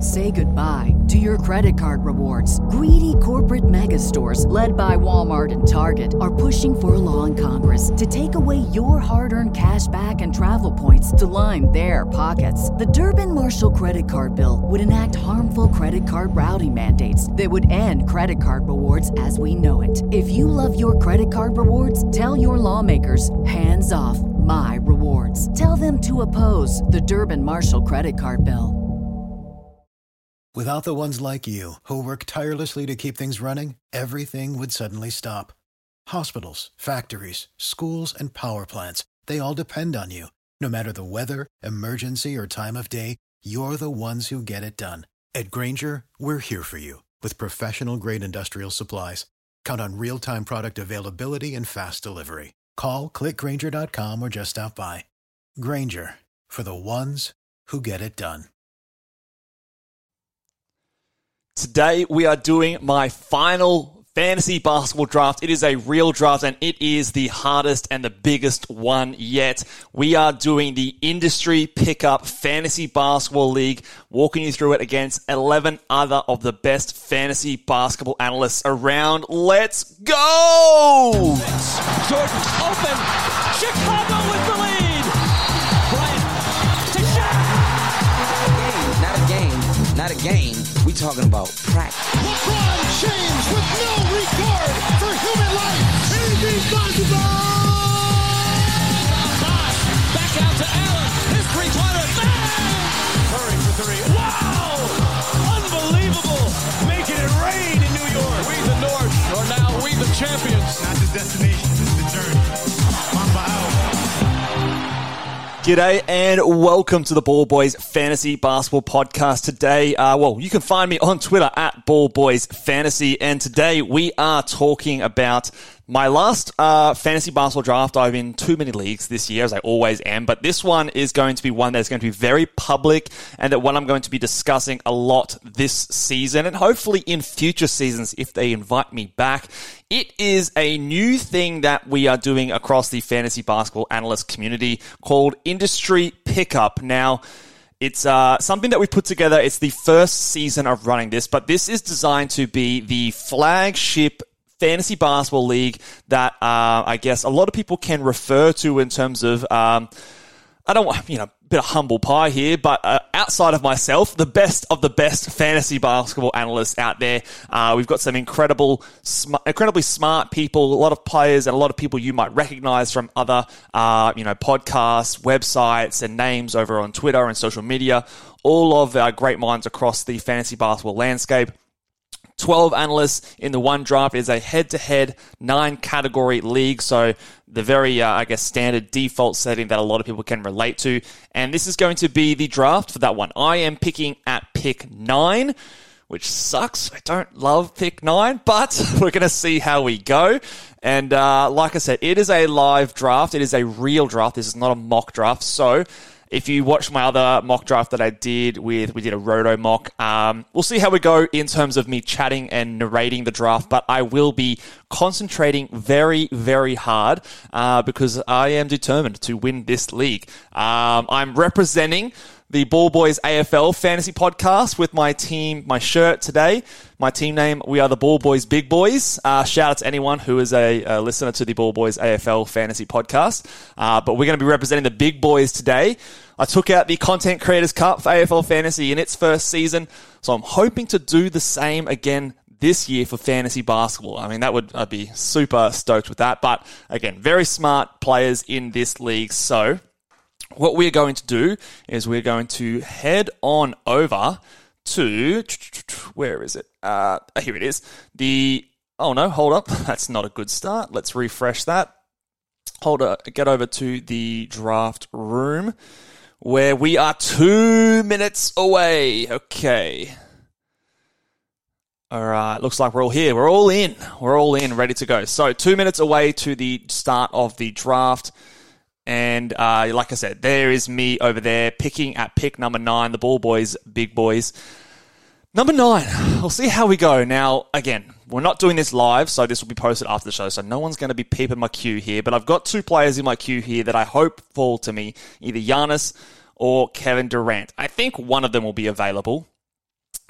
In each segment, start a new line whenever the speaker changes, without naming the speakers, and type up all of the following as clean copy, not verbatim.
Say goodbye to your credit card rewards. Greedy corporate mega stores, led by Walmart and Target, are pushing for a law in Congress to take away your hard-earned cash back and travel points to line their pockets. The Durbin-Marshall credit card bill would enact harmful credit card routing mandates that would end credit card rewards as we know it. If you love your credit card rewards, tell your lawmakers, hands off my rewards. Tell them to oppose the Durbin-Marshall credit card bill.
Without the ones like you, who work tirelessly to keep things running, everything would suddenly stop. Hospitals, factories, schools, and power plants, they all depend on you. No matter the weather, emergency, or time of day, you're the ones who get it done. At Grainger, we're here for you with professional-grade industrial supplies. Count on real-time product availability and fast delivery. Call, click Grainger.com, or just stop by. Grainger, for the ones who get it done.
Today, we are doing my final fantasy basketball draft. It is a real draft, and it is the hardest and the biggest one yet. We are doing the Industry Pickup Fantasy Basketball League, walking you through it against 11 other of the best fantasy basketball analysts around. Let's go!
Jordan open. Chicago with the lead. Bryant to Shaq.
Not a game. We talking about practice.
LeBron James with no regard for human life. Anything's possible.
Back out to Allen. His three-pointer.
Curry for three. Wow! Unbelievable. Making it rain in New York.
We the North, or now we the champions.
Not the destination, it's the journey. Mamba out.
G'day and welcome to the Ball Boys Fantasy Basketball Podcast. Today, you can find me on Twitter at Ball Boys Fantasy, and today we are talking about my last fantasy basketball draft. I've been in too many leagues this year, as I always am, but this one is going to be one that's going to be very public and that one I'm going to be discussing a lot this season and hopefully in future seasons if they invite me back. It is a new thing that we are doing across the fantasy basketball analyst community called Industry Pickup. Now, it's something that we put together. It's the first season of running this, but this is designed to be the flagship fantasy basketball league that I guess a lot of people can refer to in terms of, I don't want, a bit of humble pie here, but outside of myself, the best of the best fantasy basketball analysts out there. We've got some incredibly smart people, a lot of players, and a lot of people you might recognize from other, podcasts, websites, and names over on Twitter and social media. All of our great minds across the fantasy basketball landscape. 12 analysts in the one draft. Is a head-to-head 9-category league, so the very, standard default setting that a lot of people can relate to. And this is going to be the draft for that one. I am picking at pick 9, which sucks. I don't love pick 9, but we're going to see how we go. And like I said, it is a live draft. It is a real draft. This is not a mock draft, so if you watch my other mock draft that I did we did a roto mock, we'll see how we go in terms of me chatting and narrating the draft, but I will be concentrating very, very hard because I am determined to win this league. I'm representing the Ball Boys AFL Fantasy Podcast with my team, my shirt today. My team name, we are the Ball Boys Big Boys. Shout out to anyone who is a listener to the Ball Boys AFL Fantasy Podcast. But we're going to be representing the Big Boys today. I took out the Content Creators Cup for AFL Fantasy in its first season, so I'm hoping to do the same again this year for fantasy basketball. I mean, I'd be super stoked with that. But again, very smart players in this league. So what we're going to do is we're going to head on over to, where is it? Here it is. Oh no, hold up. That's not a good start. Let's refresh that. Get over to the draft room where we are 2 minutes away. Okay. All right. Looks like we're all here. We're all in. Ready to go. So 2 minutes away to the start of the draft. And like I said, there is me over there picking at pick number 9, the Ball Boys, Big Boys. Number 9, we'll see how we go. Now, again, we're not doing this live, so this will be posted after the show, so no one's going to be peeping my queue here. But I've got 2 players in my queue here that I hope fall to me, either Giannis or Kevin Durant. I think one of them will be available.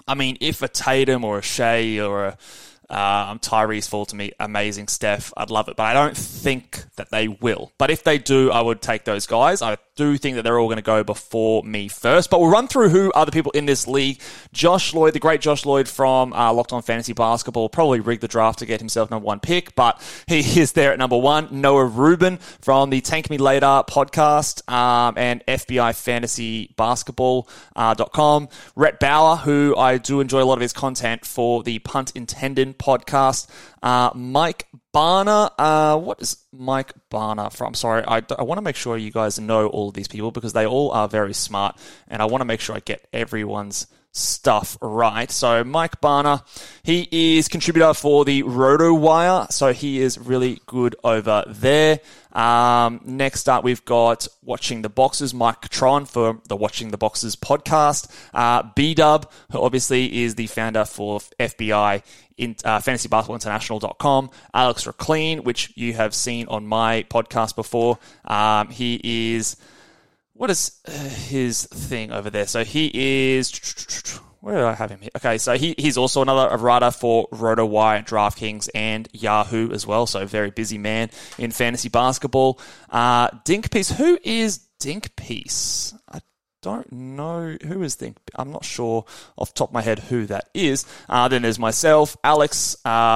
I mean, if a Tatum or a Shea or a Tyrese fall to me, amazing Steph, I'd love it. But I don't think that they will. But if they do, I would take those guys. I do think that they're all going to go before me first. But we'll run through who are the people in this league. Josh Lloyd, the great Josh Lloyd from Locked On Fantasy Basketball, probably rigged the draft to get himself number 1 pick, but he is there at number 1. Noah Rubin from the Tank Me Later podcast and FBI Fantasy Basketball.com. Rhett Bauer, who I do enjoy a lot of his content for the Punt Intended podcast. Mike Barner. What is Mike Barner from? Sorry, I want to make sure you guys know all of these people because they all are very smart, and I want to make sure I get everyone's stuff right. So Mike Barner, he is contributor for the RotoWire, so he is really good over there. Next up, we've got Watching the Boxes, Mike Tron for the Watching the Boxes podcast. B-Dub, who obviously is the founder for FBI in FantasyBasketballInternational.com. Alex Raclean, which you have seen on my podcast before. He is... What is his thing over there? So he is... Where do I have him here? Okay, so he's also another writer for RotoWire, DraftKings, and Yahoo as well. So very busy man in fantasy basketball. Dinkpiece. Who is Dinkpiece? I don't know who is Dink. I'm not sure off the top of my head who that is. Then there's myself, Alex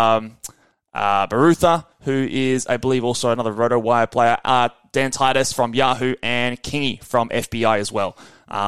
Barutha, who is, I believe, also another RotoWire player. Dan Titus from Yahoo, and Kingy from FBI as well.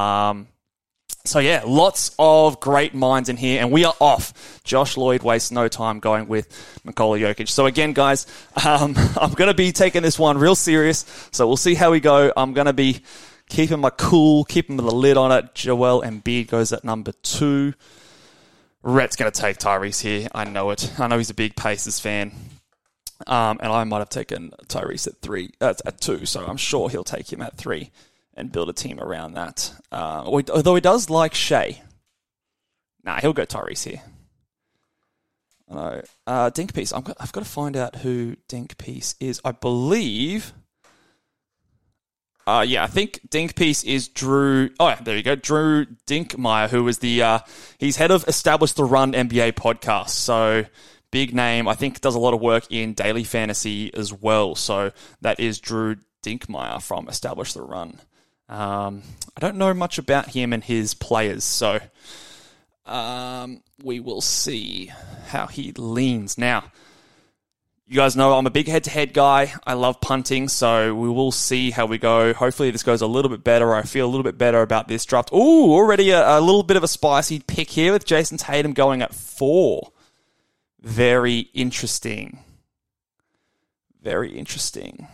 So yeah, lots of great minds in here, and we are off. Josh Lloyd wastes no time going with Nikola Jokic. So again, guys, I'm going to be taking this one real serious, so we'll see how we go. I'm going to be keeping my cool, keeping the lid on it. Joel Embiid goes at number 2. Rhett's going to take Tyrese here. I know it. I know he's a big Pacers fan. And I might have taken Tyrese at 2, so I'm sure he'll take him at 3 and build a team around that. Although he does like Shea. Nah, he'll go Tyrese here. I know. Dinkpiece. I've got to find out who Dinkpiece is. I believe... I think Dinkpiece is Drew... Oh, there you go. Drew Dinkmeyer, who was the... he's head of Establish the Run NBA podcast, so... Big name. I think does a lot of work in daily fantasy as well. So that is Drew Dinkmeyer from Establish the Run. I don't know much about him and his players, so we will see how he leans. Now, you guys know I'm a big head-to-head guy. I love punting, so we will see how we go. Hopefully this goes a little bit better. I feel a little bit better about this draft. Ooh, already a little bit of a spicy pick here with Jason Tatum going at 4. Very interesting. Very interesting.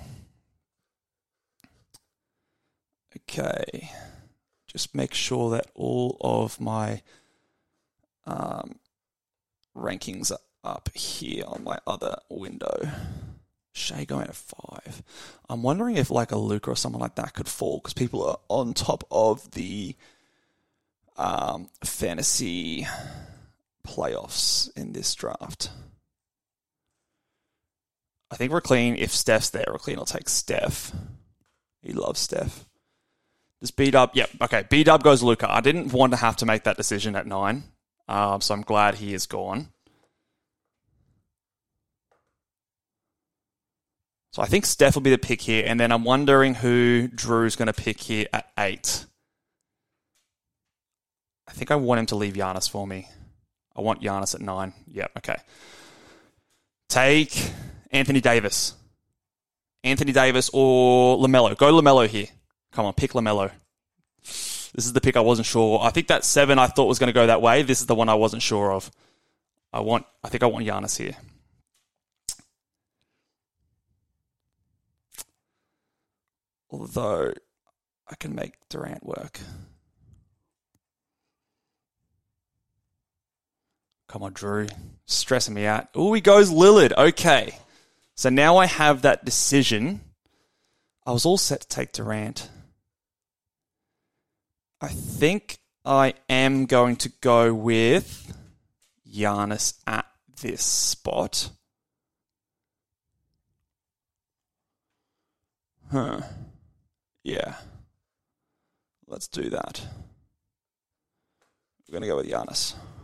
Okay. Just make sure that all of my rankings are up here on my other window. Shea going at 5. I'm wondering if like a Luka or someone like that could fall because people are on top of the fantasy playoffs in this draft. I think Raclean, if Steph's there, Raclean will take Steph. He loves Steph. Does B-Dub? Yep, okay. B-Dub goes Luka. I didn't want to have to make that decision at 9, so I'm glad he is gone. So I think Steph will be the pick here, and then I'm wondering who Drew's going to pick here at 8. I think I want him to leave Giannis for me. I want Giannis at 9. Yep, okay. Take Anthony Davis. Anthony Davis or LaMelo. Go LaMelo here. Come on, pick LaMelo. This is the pick I wasn't sure. I think that 7 I thought was going to go that way. This is the one I wasn't sure of. I think I want Giannis here. Although I can make Durant work. Come on, Drew. Stressing me out. Oh, he goes Lillard. Okay. So now I have that decision. I was all set to take Durant. I think I am going to go with Giannis at this spot. Yeah. Let's do that. We're going to go with Giannis.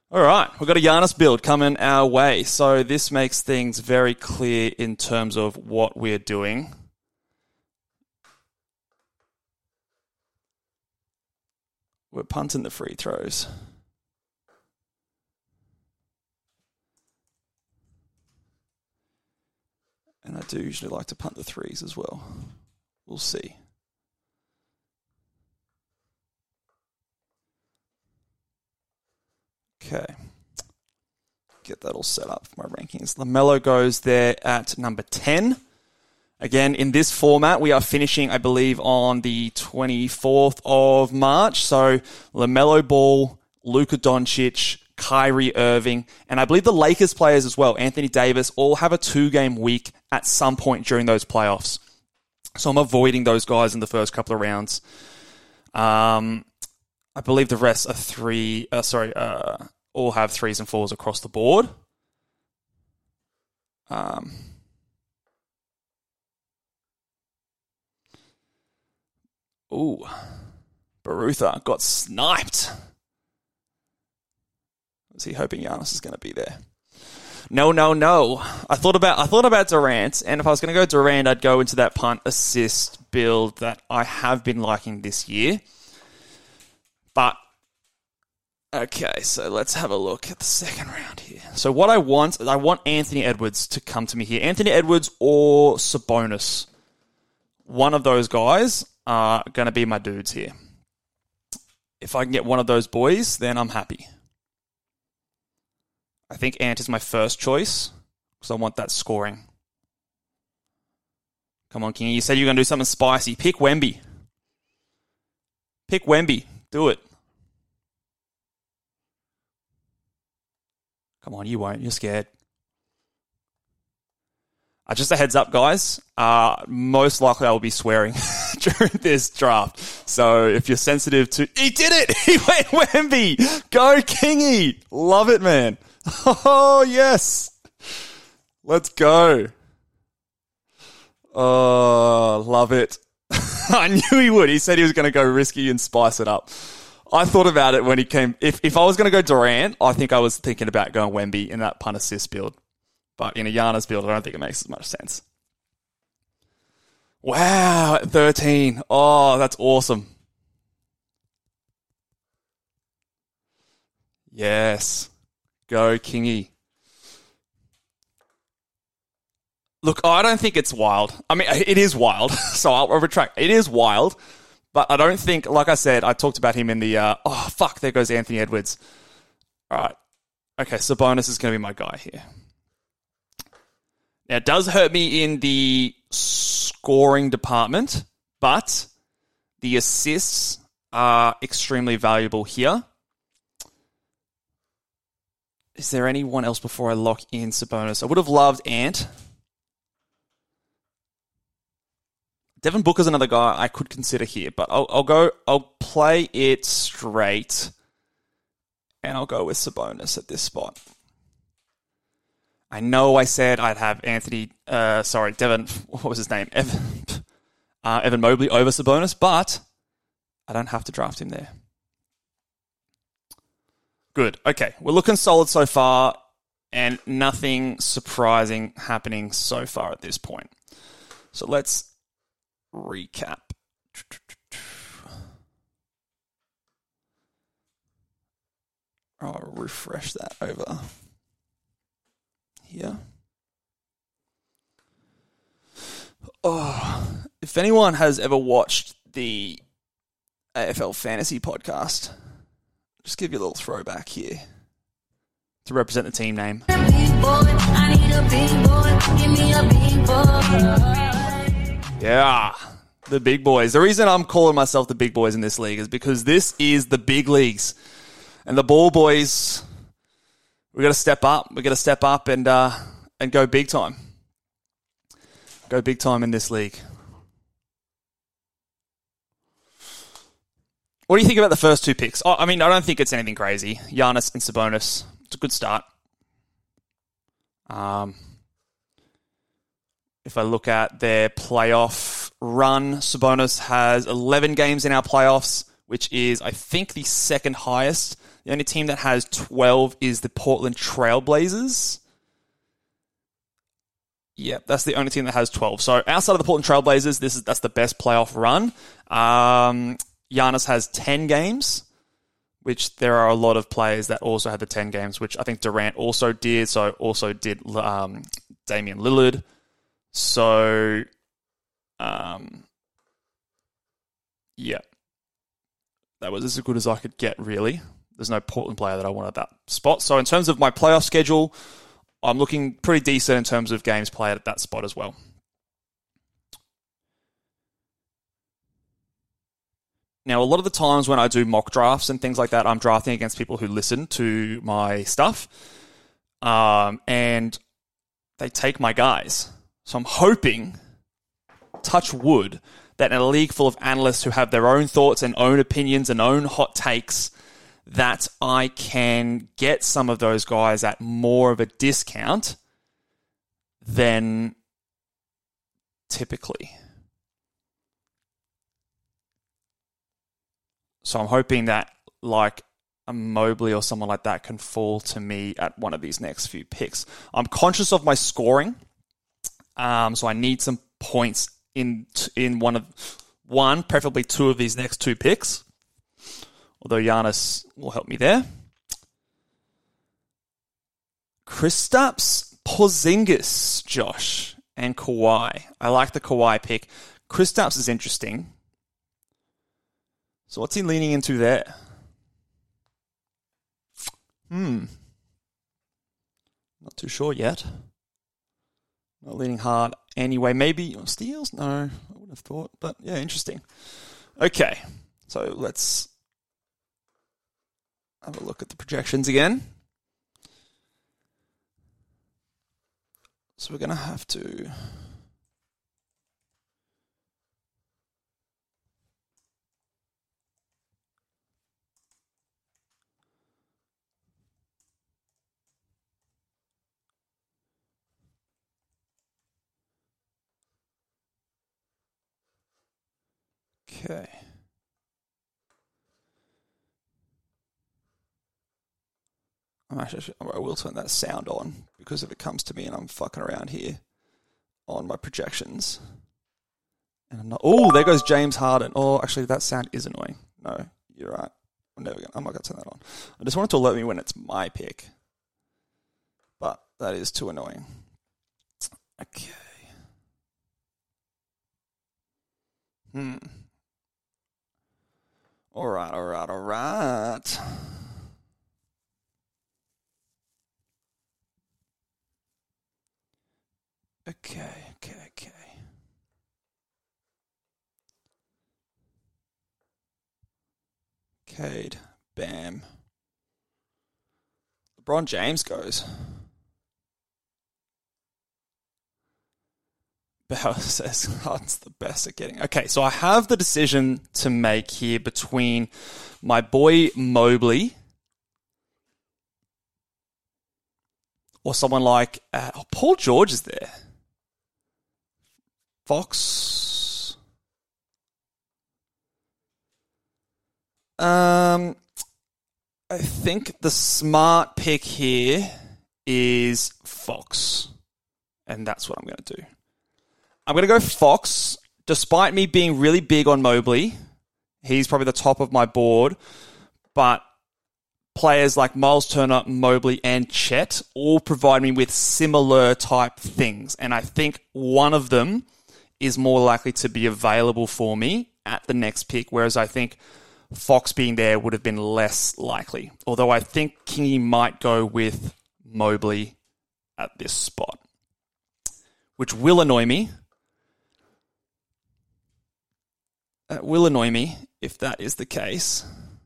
All right, we've got a Giannis build coming our way. So this makes things very clear in terms of what we're doing. We're punting the free throws. And I do usually like to punt the threes as well. We'll see. Okay. Get that all set up for my rankings. LaMelo goes there at number 10. Again, in this format, we are finishing, I believe, on the 24th of March. So LaMelo Ball, Luka Doncic, Kyrie Irving, and I believe the Lakers players as well, Anthony Davis, all have a 2-game week at some point during those playoffs. So I'm avoiding those guys in the first couple of rounds. I believe the rest are all have 3s and 4s across the board. Barutha got sniped. Was he hoping Giannis is going to be there? No. I thought about Durant, and if I was going to go Durant, I'd go into that punt assist build that I have been liking this year. But okay, so let's have a look at the second round here. So what I want Anthony Edwards to come to me here. Anthony Edwards or Sabonis. One of those guys are going to be my dudes here. If I can get one of those boys, then I'm happy. I think Ant is my first choice because I want that scoring. Come on, King. You said you were going to do something spicy. Pick Wemby. Do it. Come on, you won't. You're scared. Just a heads up, guys. Most likely I will be swearing during this draft. So if you're sensitive to... He did it! He went Wemby! Go, Kingy! Love it, man. Oh, yes. Let's go. Oh, love it. I knew he would. He said he was going to go risky and spice it up. I thought about it when he came. If I was going to go Durant, I think I was thinking about going Wemby in that punt assist build. But in a Giannis build, I don't think it makes as much sense. Wow, at 13. Oh, that's awesome. Yes. Go, Kingy. Look, I don't think it's wild. I mean, it is wild, so I'll retract. It is wild, but I don't think, like I said, I talked about him in the, there goes Anthony Edwards. All right. Okay, Sabonis is going to be my guy here. Now, it does hurt me in the scoring department, but the assists are extremely valuable here. Is there anyone else before I lock in Sabonis? I would have loved Ant. Devin Booker's another guy I could consider here, but I'll play it straight, and I'll go with Sabonis at this spot. I know I said I'd have Devin, what was his name? Evan Mobley over Sabonis, but I don't have to draft him there. Good. Okay. We're looking solid so far, and nothing surprising happening so far at this point. So let's recap. I'll refresh that over here. Oh, if anyone has ever watched the AFL Fantasy podcast, just give you a little throwback here to represent the team name. Yeah, the big boys. The reason I'm calling myself the big boys in this league is because this is the big leagues. And the ball boys, we've got to step up. We've got to step up and go big time. Go big time in this league. What do you think about the first two picks? I mean, I don't think it's anything crazy. Giannis and Sabonis. It's a good start. If I look at their playoff run, Sabonis has 11 games in our playoffs which is, I think, the second highest. The only team that has 12 is the Portland Trailblazers. Yeah, that's the only team that has 12. So outside of the Portland Trailblazers, that's the best playoff run. Giannis has 10 games, which there are a lot of players that also had the 10 games, which I think Durant also did. So also did Damian Lillard. So, yeah. That was as good as I could get, really. There's no Portland player that I want at that spot. So in terms of my playoff schedule, I'm looking pretty decent in terms of games played at that spot as well. Now, a lot of the times when I do mock drafts and things like that, I'm drafting against people who listen to my stuff. And they take my guys. So I'm hoping, touch wood, that in a league full of analysts who have their own thoughts and own opinions and own hot takes, that I can get some of those guys at more of a discount than typically. So I'm hoping that like a Mobley or someone like that can fall to me at one of these next few picks. I'm conscious of my scoring, so I need some points in one, preferably two of these next two picks. Although Giannis will help me there. Kristaps Porzingis, Josh, and Kawhi. I like the Kawhi pick. Kristaps is interesting. So what's he leaning into there? Not too sure yet. Not leaning hard anyway. Maybe steals? No, I wouldn't have thought. But yeah, interesting. Okay, so let's have a look at the projections again. So we're going to have to... Okay. I will turn that sound on because if it comes to me and I'm fucking around here on my projections. And I'm not. Oh, there goes James Harden. Oh, actually, that sound is annoying. No, you're right. I'm not going to turn that on. I just wanted to alert me when it's my pick. But that is too annoying. Okay. All right. Okay. Cade, Bam. LeBron James goes. Bell says Harden's the best at getting... Okay, so I have the decision to make here between my boy Mobley or someone like... Paul George is there. Fox. I think the smart pick here is Fox. And that's what I'm going to do. I'm going to go Fox, despite me being really big on Mobley. He's probably the top of my board. But players like Miles Turner, Mobley, and Chet all provide me with similar type things. And I think one of them is more likely to be available for me at the next pick, whereas I think Fox being there would have been less likely. Although I think Kingy might go with Mobley at this spot, which will annoy me. It will annoy me if that is the case.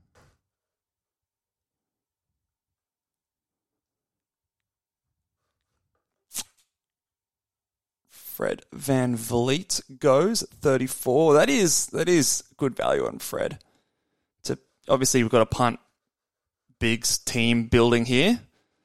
Fred VanVleet goes at 34. That is good value on Fred. Obviously, we've got a punt bigs team building here.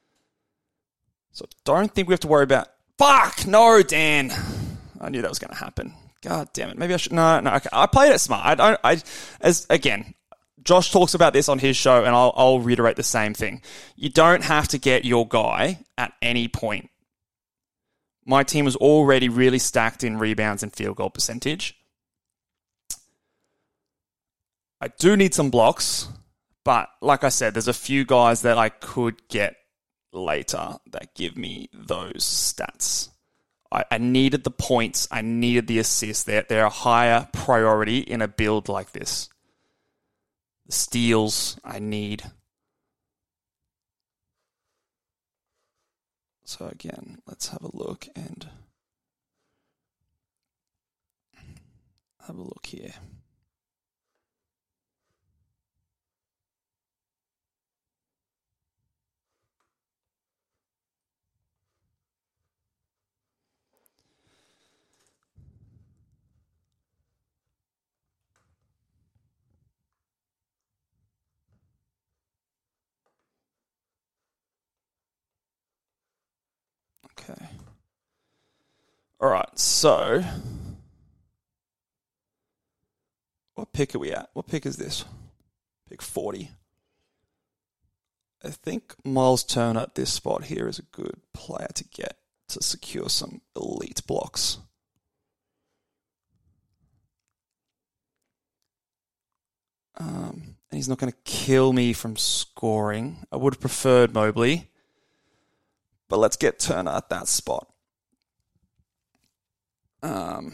So don't think we have to worry about... Fuck! No, Dan! I knew that was going to happen. God damn it. Maybe I should... No, okay. I played it smart. Again, Josh talks about this on his show, and I'll reiterate the same thing. You don't have to get your guy at any point. My team was already really stacked in rebounds and field goal percentage. I do need some blocks, but like I said, there's a few guys that I could get later that give me those stats. I needed the points. I needed the assists. They're a higher priority in a build like this. The steals I need. So again, let's have a look and have a look here. Okay. All right, so what pick are we at? What pick is this? Pick 40. I think Miles Turner at this spot here is a good player to get to secure some elite blocks. And he's not going to kill me from scoring. I would have preferred Mobley. But let's get Turner at that spot. I'm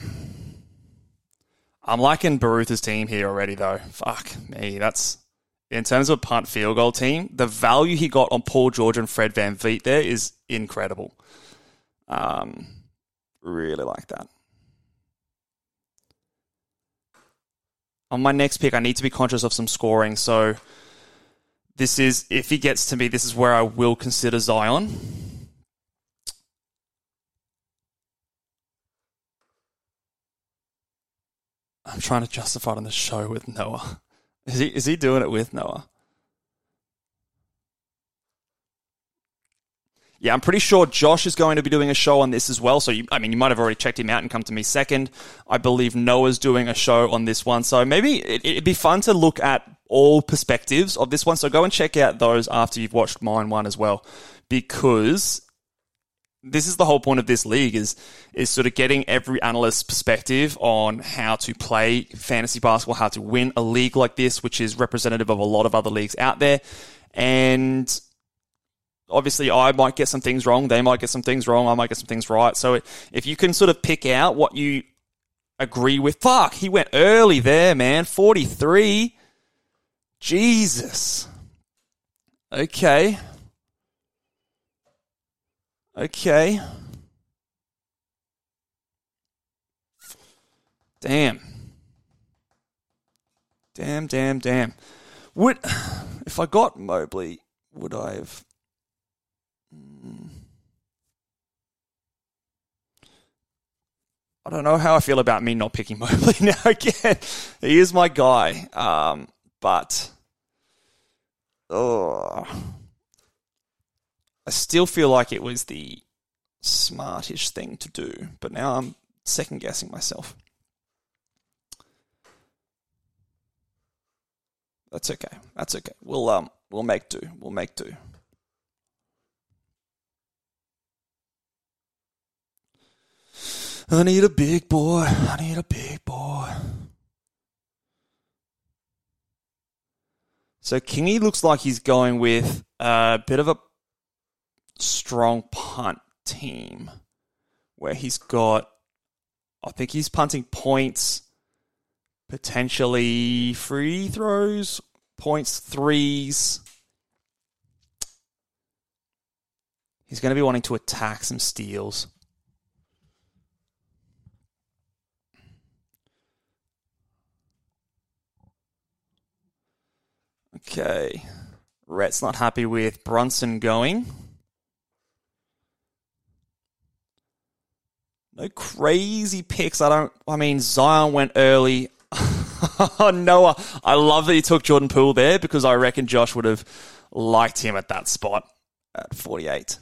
liking Barutha's team here already, though. Fuck me. That's, in terms of a punt field goal team, the value he got on Paul George and Fred VanVleet there is incredible. Really like that. On my next pick, I need to be conscious of some scoring. So this is, if he gets to me, this is where I will consider Zion. I'm trying to justify it on the show with Noah. Is he doing it with Noah? Yeah, I'm pretty sure Josh is going to be doing a show on this as well. So, you might have already checked him out and come to me second. I believe Noah's doing a show on this one. So maybe it'd be fun to look at all perspectives of this one. So go and check out those after you've watched mine one as well. Because this is the whole point of this league is sort of getting every analyst's perspective on how to play fantasy basketball, how to win a league like this, which is representative of a lot of other leagues out there. And obviously, I might get some things wrong. They might get some things wrong. I might get some things right. So if you can sort of pick out what you agree with. Fuck, he went early there, man. 43. Jesus. Okay. Damn. If I got Mobley, would I have... I don't know how I feel about me not picking Mobley now again. He is my guy. But I still feel like it was the smartish thing to do. But now I'm second guessing myself. That's okay. We'll make do. I need a big boy. So Kingy looks like he's going with a bit of a strong punt team where he's got, I think he's punting points, potentially free throws, points, threes. He's going to be wanting to attack some steals. Okay. Rhett's not happy with Brunson going. No crazy picks. Zion went early. Oh, Noah. I love that you took Jordan Poole there because I reckon Josh would have liked him at that spot at 48.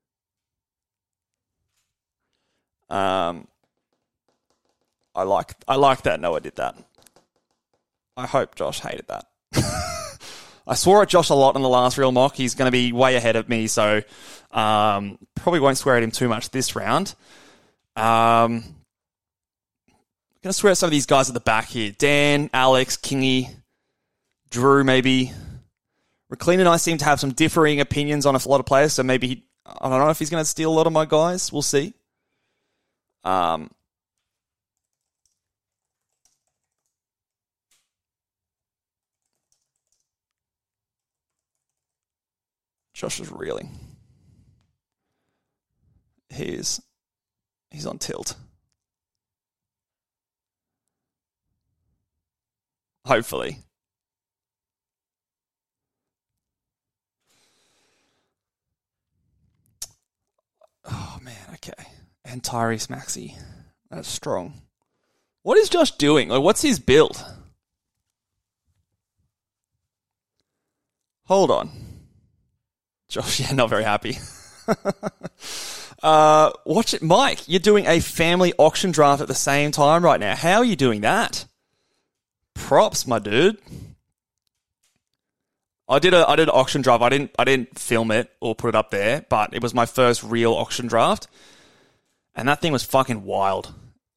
I like that Noah did that. I hope Josh hated that. I swore at Josh a lot in the last real mock. He's going to be way ahead of me, so probably won't swear at him too much this round. I'm going to swear at some of these guys at the back here. Dan, Alex, Kingy, Drew maybe. McLean and I seem to have some differing opinions on a lot of players, so maybe I don't know if he's going to steal a lot of my guys. We'll see. Josh is reeling. He's on tilt. Hopefully. Oh, man, okay. And Tyrese Maxey. That's strong. What is Josh doing? Like, what's his build? Hold on. Josh, yeah, not very happy. Watch it. Mike, you're doing a family auction draft at the same time right now. How are you doing that? Props, my dude. I did an auction draft. I didn't film it or put it up there, but it was my first real auction draft. And that thing was fucking wild.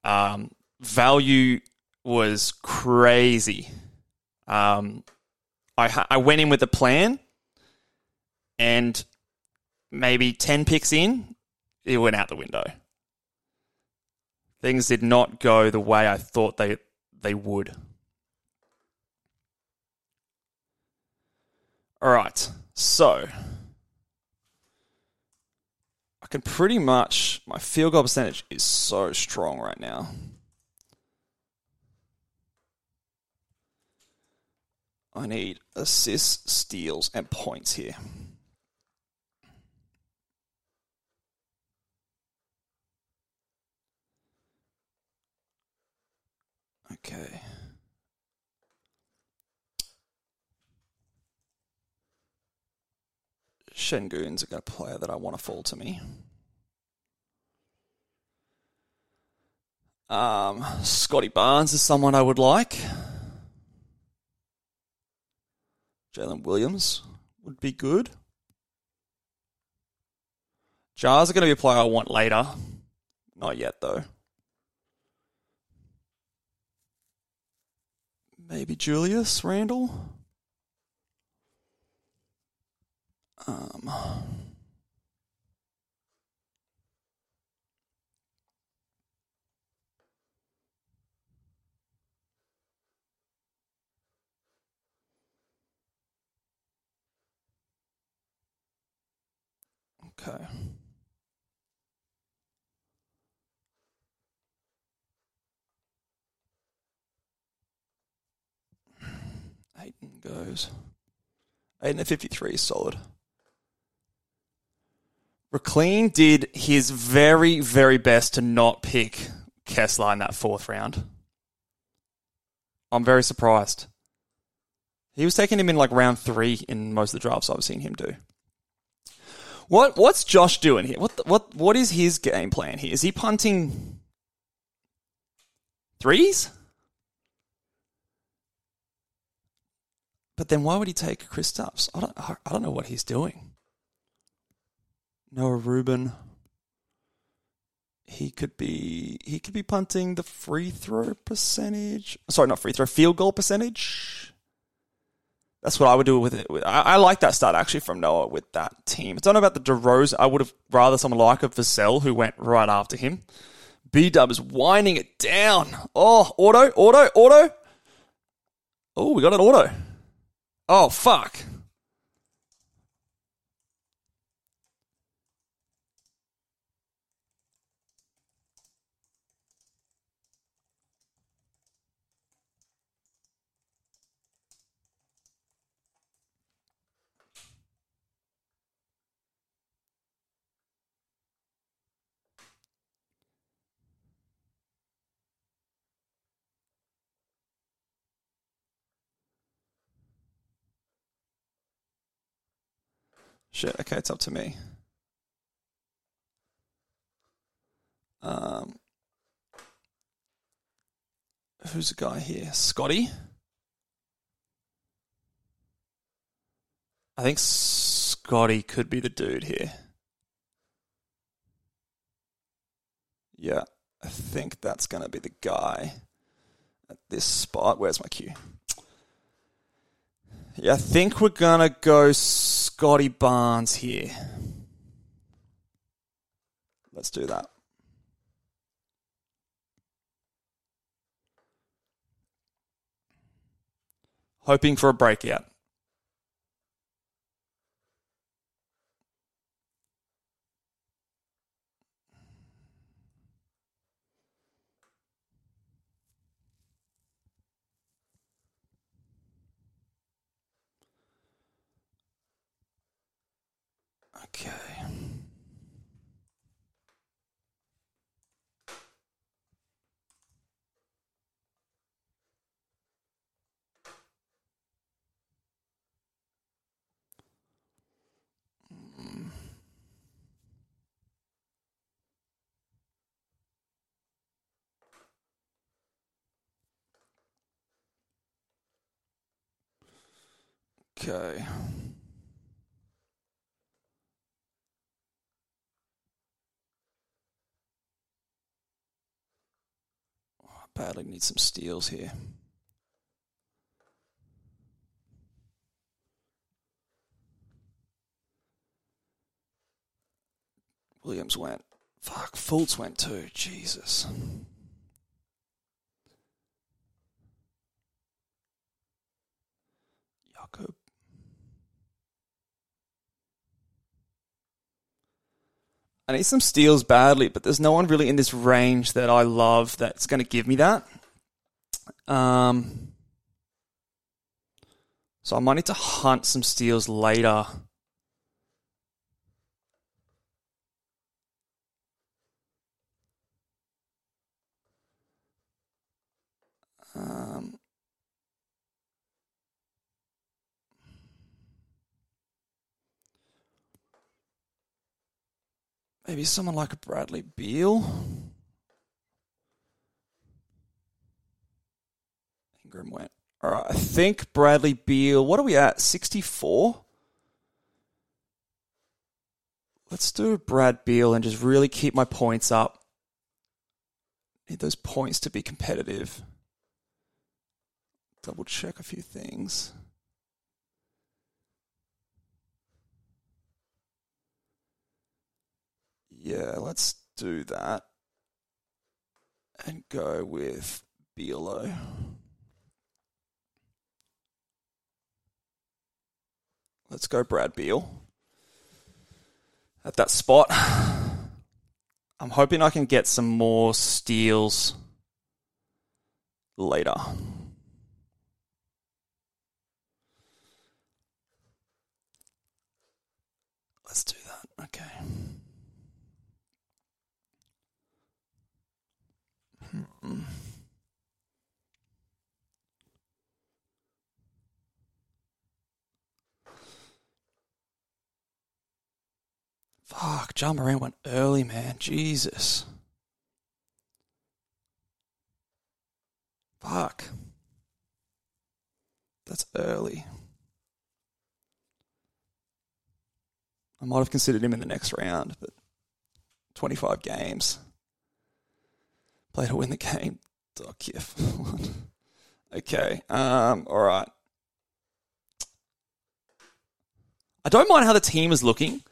Value was crazy. I went in with a plan, and maybe 10 picks in, it went out the window. Things did not go the way I thought they would. All right, so I can pretty much, my field goal percentage is so strong right now. I need assists, steals, and points here. Okay. Şengün's a player that I want to fall to me. Scotty Barnes is someone I would like. Jalen Williams would be good. Jars are going to be a player I want later. Not yet, though. Maybe Julius Randle. Okay. Ayton goes. Ayton at 53 is solid. McLean did his very, very best to not pick Kessler in that fourth round. I'm very surprised. He was taking him in like round 3 in most of the drafts I've seen him do. What's Josh doing here? What is his game plan here? Is he punting threes? But then why would he take Kristaps? I don't know what he's doing. Noah Rubin. He could be punting the free throw percentage. Sorry, not free throw, field goal percentage. That's what I would do with it. I like that start actually from Noah with that team. I don't know about the DeRozan. I would have rather someone like a Vassell who went right after him. B-Dub is winding it down. Oh, auto. Oh, we got an auto. Oh, fuck. Shit, okay, it's up to me. Who's the guy here? Scotty? I think Scotty could be the dude here. Yeah, I think that's going to be the guy at this spot. Where's my cue? Yeah, I think we're going to go Scotty Barnes here. Let's do that. Hoping for a breakout. Okay. Okay. I badly need some steals here. Williams went. Fuck, Fultz went too. Jesus. Jakob. I need some steals badly, but there's no one really in this range that I love that's going to give me that. So I might need to hunt some steals later. Maybe someone like a Bradley Beal. Ingram went. All right, I think Bradley Beal. What are we at? 64? Let's do Brad Beal and just really keep my points up. Need those points to be competitive. Double check a few things. Yeah, let's do that. And go with Bealo. Let's go Brad Beal. At that spot. I'm hoping I can get some more steals later. Let's do that. Okay. Fuck, John Moran went early, man. Jesus. Fuck. That's early. I might have considered him in the next round, but 25 games. Play to win the game. Dokif. Okay. All right. I don't mind how the team is looking.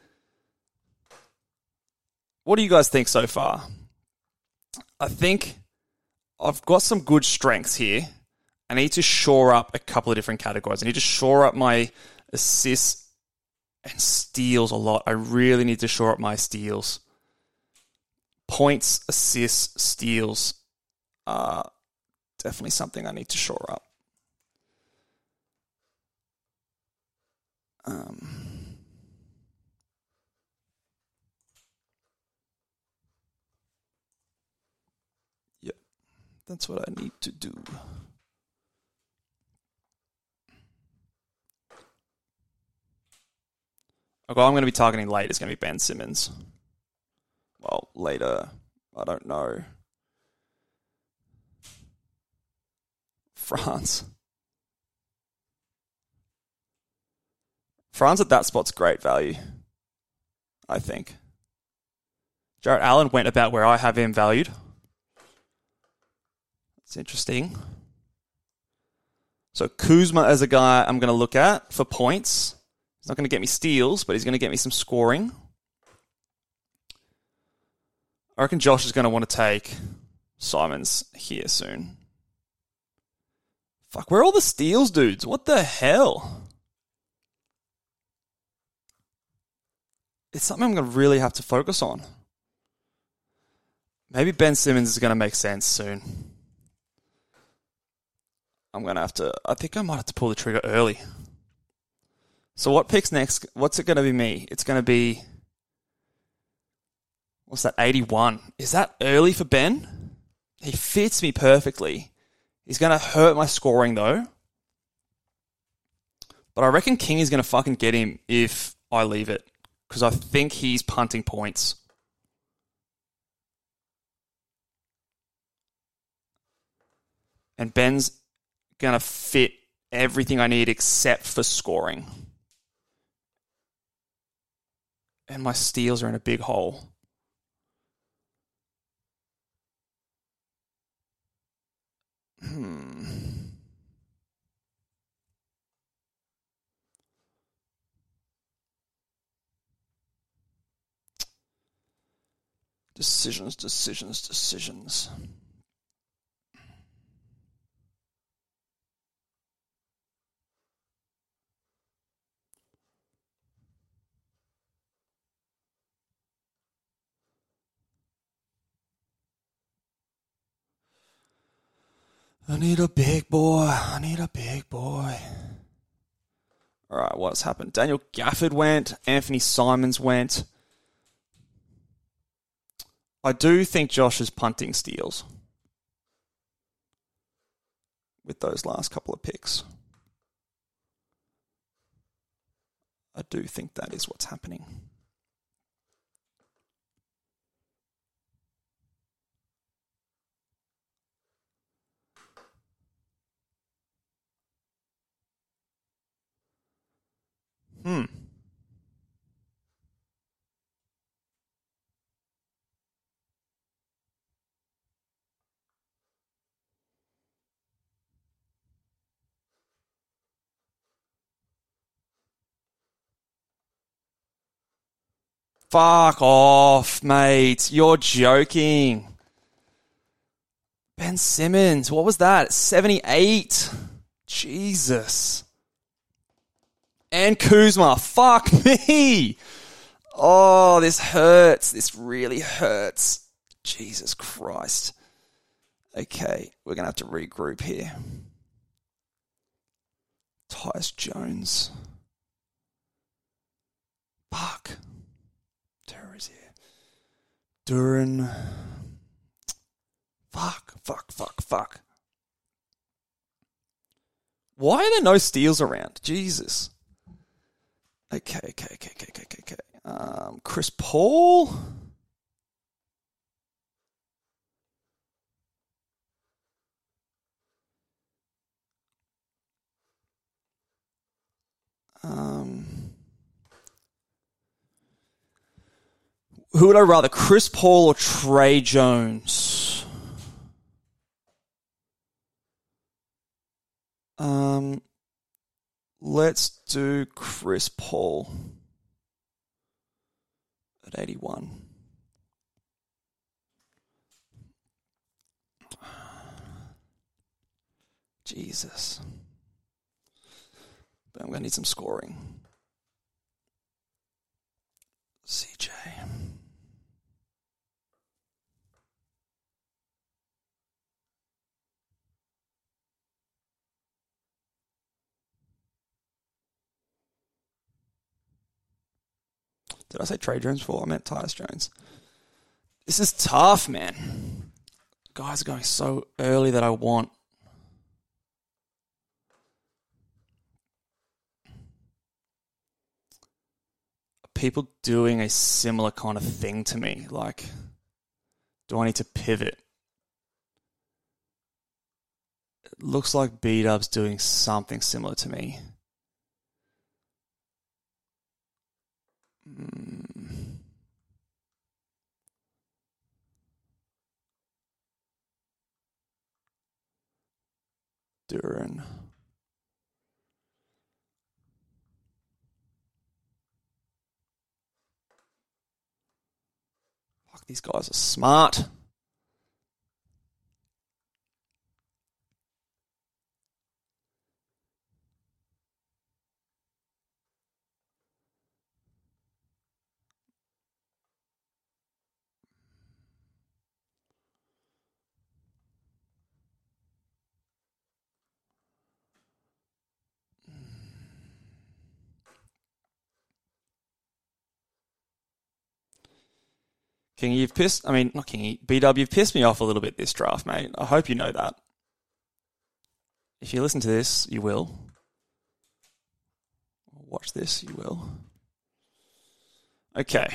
What do you guys think so far? I think I've got some good strengths here. I need to shore up a couple of different categories. I need to shore up my assists and steals a lot. I really need to shore up my steals. Points, assists, steals are definitely something I need to shore up. Yeah, that's what I need to do. Okay, I'm going to be targeting late. It's going to be Ben Simmons. Well, later, I don't know. France. Franz at that spot's great value, I think. Jarrett Allen went about where I have him valued. It's interesting. So Kuzma as a guy I'm going to look at for points. He's not going to get me steals, but he's going to get me some scoring. I reckon Josh is going to want to take Simons here soon. Fuck, where are all the steals, dudes? What the hell? It's something I'm going to really have to focus on. Maybe Ben Simmons is going to make sense soon. I'm going to have to... I think I might have to pull the trigger early. So what picks next? What's it going to be me? It's going to be... What's that? 81. Is that early for Ben? He fits me perfectly. He's going to hurt my scoring, though. But I reckon King is going to fucking get him if I leave it. Because I think he's punting points. And Ben's going to fit everything I need except for scoring. And my steals are in a big hole. Decisions. I need a big boy. All right, what's happened? Daniel Gafford went. Anthony Simons went. I do think Josh is punting steals with those last couple of picks. I do think that is what's happening. Fuck off, mate. You're joking. Ben Simmons, what was that? 78. Jesus. And Kuzma. Fuck me. Oh, this hurts. This really hurts. Jesus Christ. Okay, we're going to have to regroup here. Tyus Jones. Fuck. Terror is here. Duran. Fuck. Why are there no steals around? Jesus. Okay. Chris Paul. Who would I rather, Chris Paul or Trey Jones? Let's do Chris Paul at 81. Jesus. But I'm going to need some scoring. CJ. Did I say Trey Jones before? I meant Tyus Jones. This is tough, man. Guys are going so early that I want. People doing a similar kind of thing to me. Like, do I need to pivot? It looks like B-Dub's doing something similar to me. Duran. Fuck, these guys are smart. Kingy, you've pissed... I mean, not Kingy. BW, you've pissed me off a little bit this draft, mate. I hope you know that. If you listen to this, you will. Watch this, you will. Okay.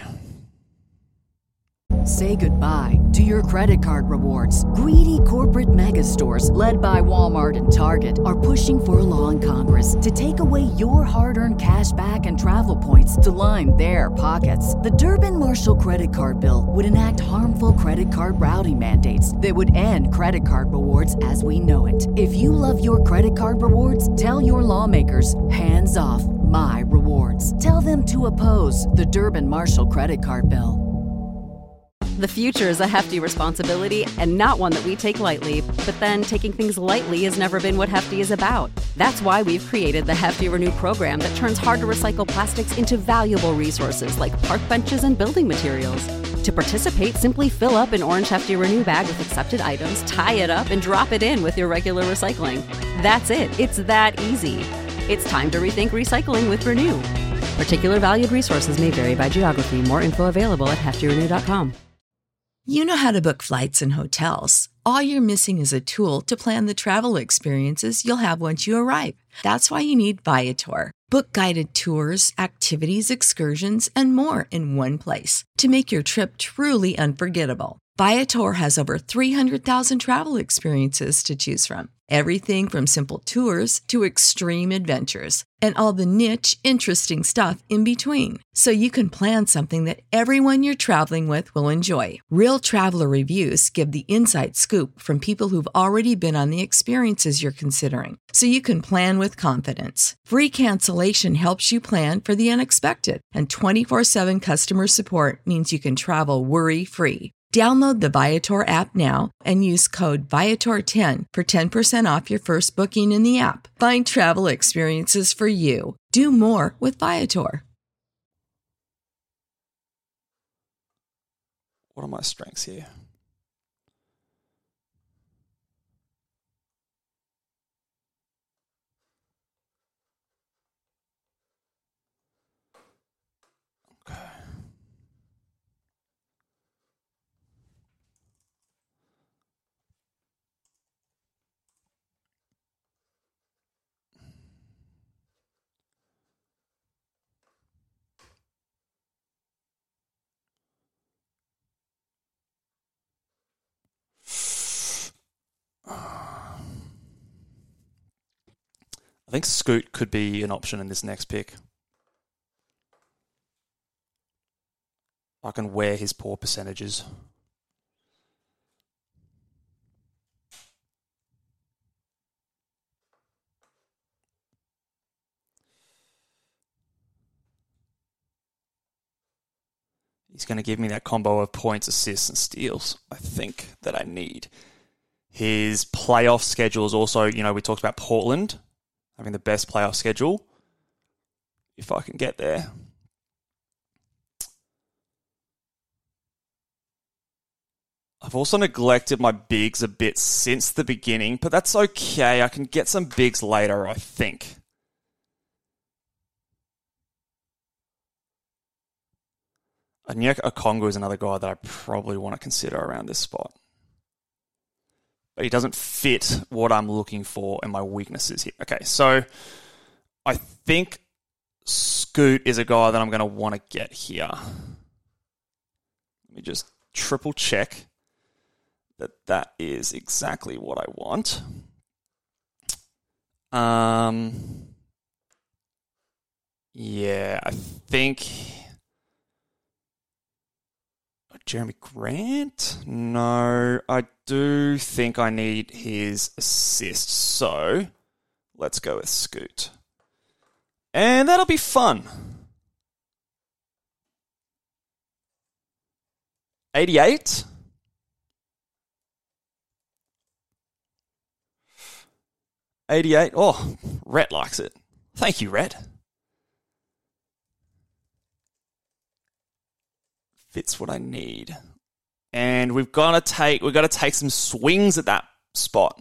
Say goodbye to your credit card rewards. Greedy corporate mega stores, led by Walmart and Target, are pushing for a law in Congress to take away your hard-earned cash back and travel points to line their pockets. The Durbin-Marshall credit card bill would enact harmful credit card routing mandates that would end credit card rewards as we know it. If you love your credit card rewards, tell your lawmakers, hands off my rewards. Tell them to oppose the Durbin-Marshall credit card bill.
The future is a hefty responsibility and not one that we take lightly. But then taking things lightly has never been what Hefty is about. That's why we've created the Hefty Renew program that turns hard-to-recycle plastics into valuable resources like park benches and building materials. To participate, simply fill up an orange Hefty Renew bag with accepted items, tie it up, and drop it in with your regular recycling. That's it. It's that easy. It's time to rethink recycling with Renew. Particular valued resources may vary by geography. More info available at heftyrenew.com.
You know how to book flights and hotels. All you're missing is a tool to plan the travel experiences you'll have once you arrive. That's why you need Viator. Book guided tours, activities, excursions, and more in one place to make your trip truly unforgettable. Viator has over 300,000 travel experiences to choose from. Everything from simple tours to extreme adventures and all the niche, interesting stuff in between. So you can plan something that everyone you're traveling with will enjoy. Real traveler reviews give the inside scoop from people who've already been on the experiences you're considering. So you can plan with confidence. Free cancellation helps you plan for the unexpected. And 24/7 customer support means you can travel worry-free. Download the Viator app now and use code Viator10 for 10% off your first booking in the app. Find travel experiences for you. Do more with Viator.
What are my strengths here? I think Scoot could be an option in this next pick. I can wear his poor percentages. He's going to give me that combo of points, assists, and steals, I think, that I need. His playoff schedule is also, we talked about Portland having the best playoff schedule. If I can get there. I've also neglected my bigs a bit since the beginning, but that's okay. I can get some bigs later, I think. Onyeka Okongwu is another guy that I probably want to consider around this spot. But he doesn't fit what I'm looking for and my weaknesses here. Okay, so I think Scoot is a guy that I'm going to want to get here. Let me just triple check that is exactly what I want. Yeah, I think Jeremy Grant? No, I do think I need his assist. So let's go with Scoot. And that'll be fun. 88. Oh, Rhett likes it. Thank you, Rhett. Fits what I need. And we've got to take some swings at that spot.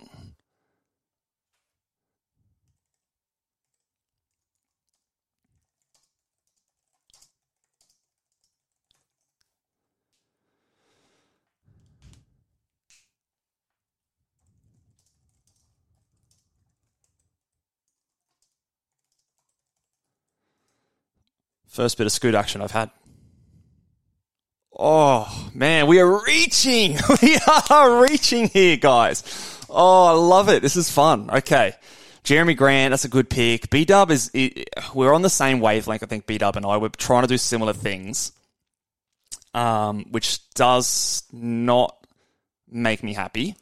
First bit of Scoot action I've had. Oh, man, we are reaching. We are reaching here, guys. Oh, I love it. This is fun. Okay. Jeremy Grant, that's a good pick. B-Dub we're on the same wavelength, I think, B-Dub and I. We're trying to do similar things, which does not make me happy.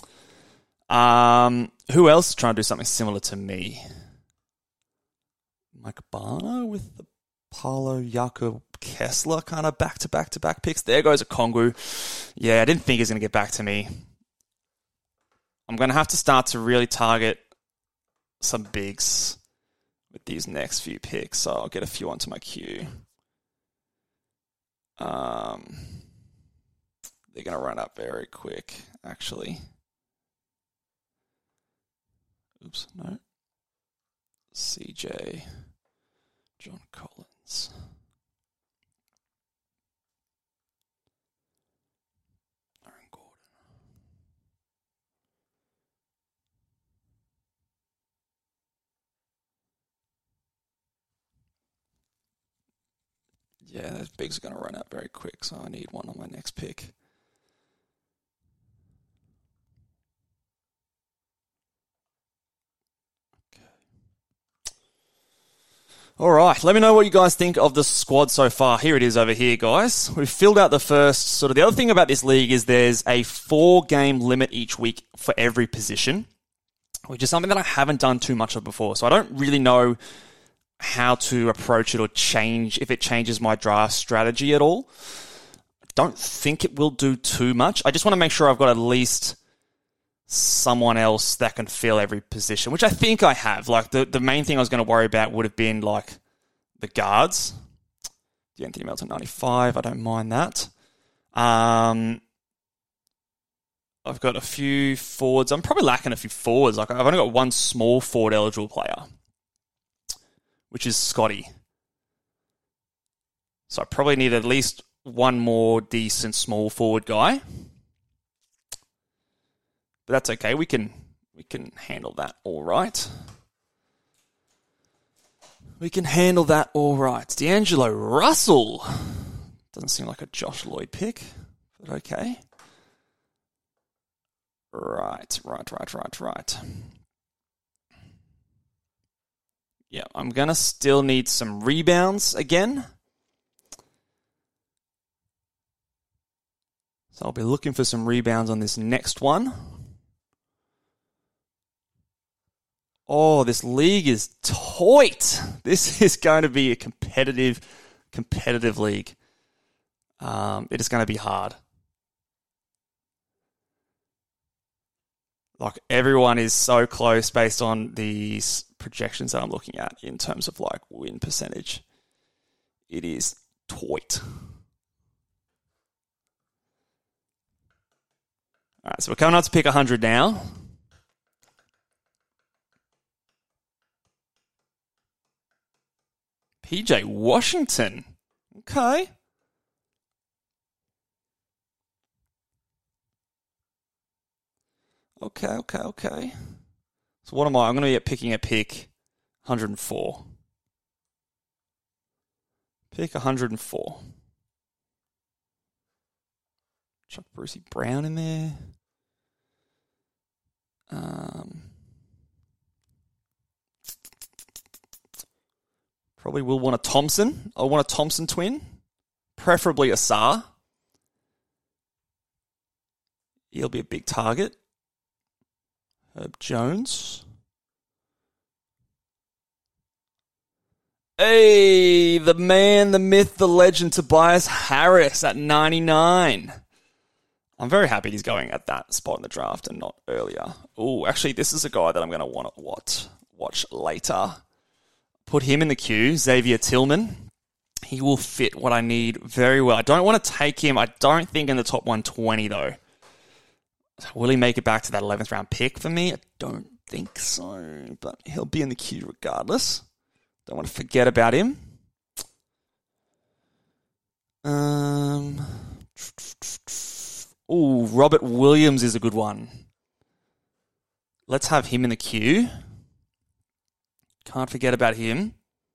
Who else is trying to do something similar to me? Mike Barner with the Paulo Jakob Kessler kind of back-to-back-to-back picks. There goes a Kongu. Yeah, I didn't think he was going to get back to me. I'm going to have to start to really target some bigs with these next few picks, so I'll get a few onto my queue. They're going to run up very quick, actually. Oops, no. CJ, John Collins. Aaron Gordon. Yeah, those bigs are going to run out very quick, so I need one on my next pick. All right, let me know what you guys think of the squad so far. Here it is over here, guys. We've filled out the first sort of... The other thing about this league is there's a 4-game limit each week for every position, which is something that I haven't done too much of before. So I don't really know how to approach it or change, if it changes my draft strategy at all. I don't think it will do too much. I just want to make sure I've got at least someone else that can fill every position, which I think I have. Like, the main thing I was going to worry about would have been, like, the guards. Anthony Melton, 95. I don't mind that. I've got a few forwards. I'm probably lacking a few forwards. Like, I've only got one small forward eligible player, which is Scotty. So I probably need at least one more decent small forward guy. But that's okay. We can handle that all right. We can handle that all right. D'Angelo Russell. Doesn't seem like a Josh Lloyd pick, but okay. Right. Yeah, I'm going to still need some rebounds again. So I'll be looking for some rebounds on this next one. Oh, this league is tight. This is going to be a competitive league. It is going to be hard. Like, everyone is so close based on these projections that I'm looking at in terms of, like, win percentage. It is tight. All right, so we're coming up to pick 100 now. PJ Washington. Okay. Okay. So what am I? I'm going to be picking a pick 104. Pick 104. Chuck Brucey Brown in there. Probably will want a Thompson. I want a Thompson twin, preferably a Sarr. He'll be a big target. Herb Jones. Hey, the man, the myth, the legend, Tobias Harris at 99. I'm very happy he's going at that spot in the draft and not earlier. Oh, actually, this is a guy that I'm going to want to watch later. Put him in the queue, Xavier Tillman. He will fit what I need very well. I don't want to take him. I don't think in the top 120, though. Will he make it back to that 11th round pick for me? I don't think so, but he'll be in the queue regardless. Don't want to forget about him. Robert Williams is a good one. Let's have him in the queue. Can't forget about him.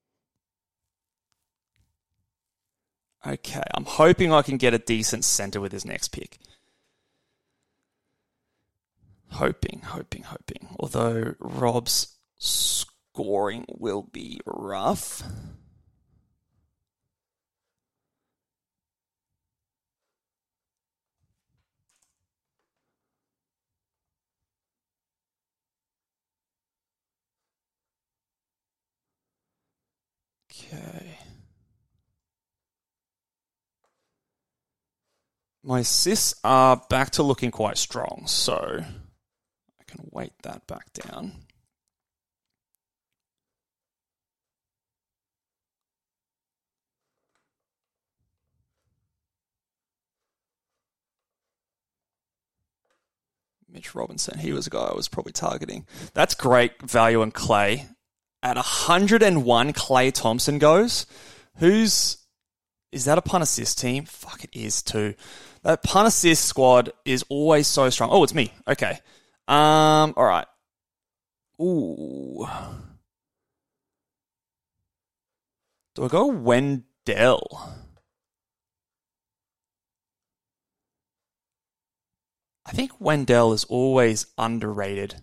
Okay, I'm hoping I can get a decent center with his next pick. Hoping. Although Rob's scoring will be rough. Okay. My assists are back to looking quite strong, so I can weight that back down. Mitch Robinson, he was a guy I was probably targeting. That's great value in Clay. At 101, Clay Thompson goes. Is that a punt assist team? Fuck, it is too. That punt assist squad is always so strong. Oh, it's me. Okay. All right. Ooh. Do I go Wendell? I think Wendell is always underrated.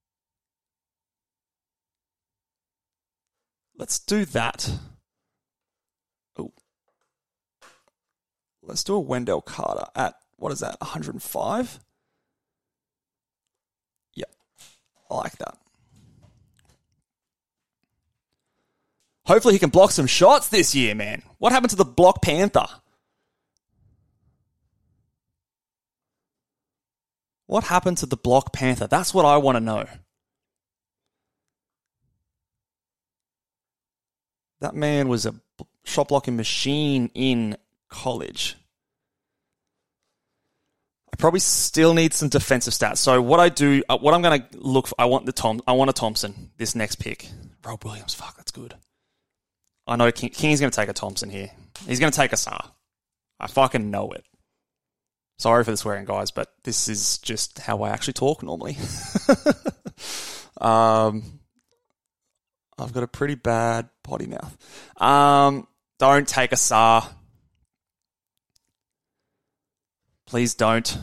Let's do that. Oh. Let's do a Wendell Carter at, what is that, 105? Yeah, I like that. Hopefully he can block some shots this year, man. What happened to the Block Panther? What happened to the Block Panther? That's what I want to know. That man was a shot blocking machine in college. I probably still need some defensive stats. So what I'm going to look for, I want a Thompson this next pick. Rob Williams, fuck, that's good. I know King's going to take a Thompson here. He's going to take a Sar. I fucking know it. Sorry for the swearing, guys, but this is just how I actually talk normally. I've got a pretty bad potty mouth. Don't take a Sar. Please don't.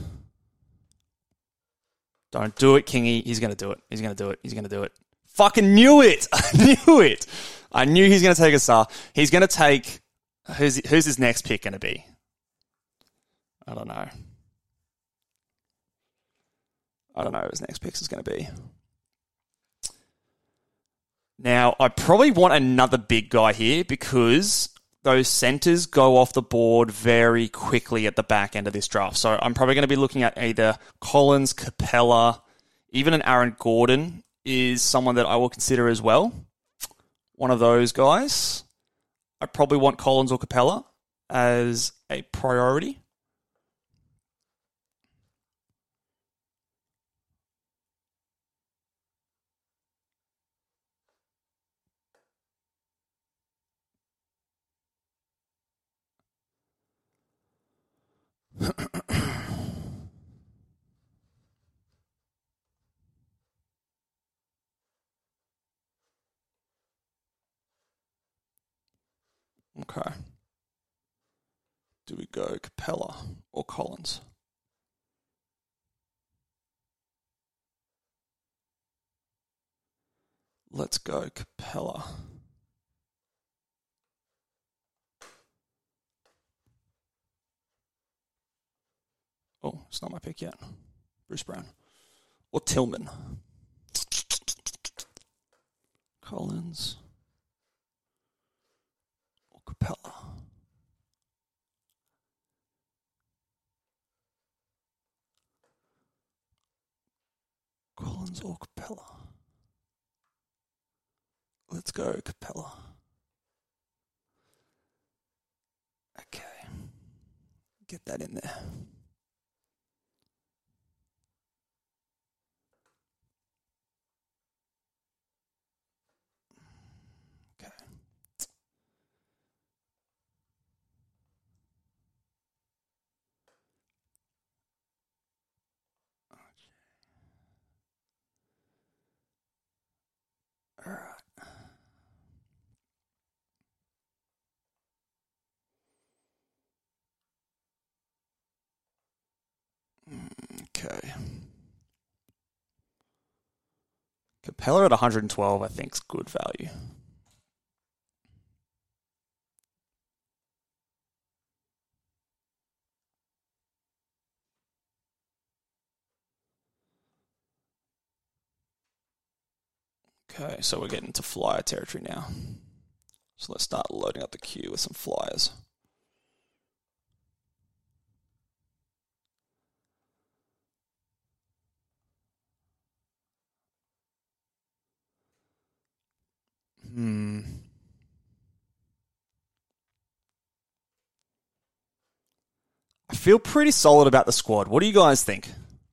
Don't do it, Kingy. He's going to do it. He's going to do it. Fucking knew it. I knew it. I knew he's going to take a Sar. He's going to take... Who's his next pick going to be? I don't know who his next pick is going to be. Now, I probably want another big guy here because those centers go off the board very quickly at the back end of this draft. So I'm probably going to be looking at either Collins, Capella, even an Aaron Gordon is someone that I will consider as well. One of those guys. I probably want Collins or Capella as a priority. Okay. Do we go Capella or Collins? Let's go Capella. Oh, it's not my pick yet. Bruce Brown. Or Tillman. Collins. Or Capella. Collins or Capella. Let's go, Capella. Okay. Get that in there. Okay. All right. Okay. Capella at 112, I think, is good value. Okay, so we're getting into flyer territory now. So let's start loading up the queue with some flyers. I feel pretty solid about the squad. What do you guys think?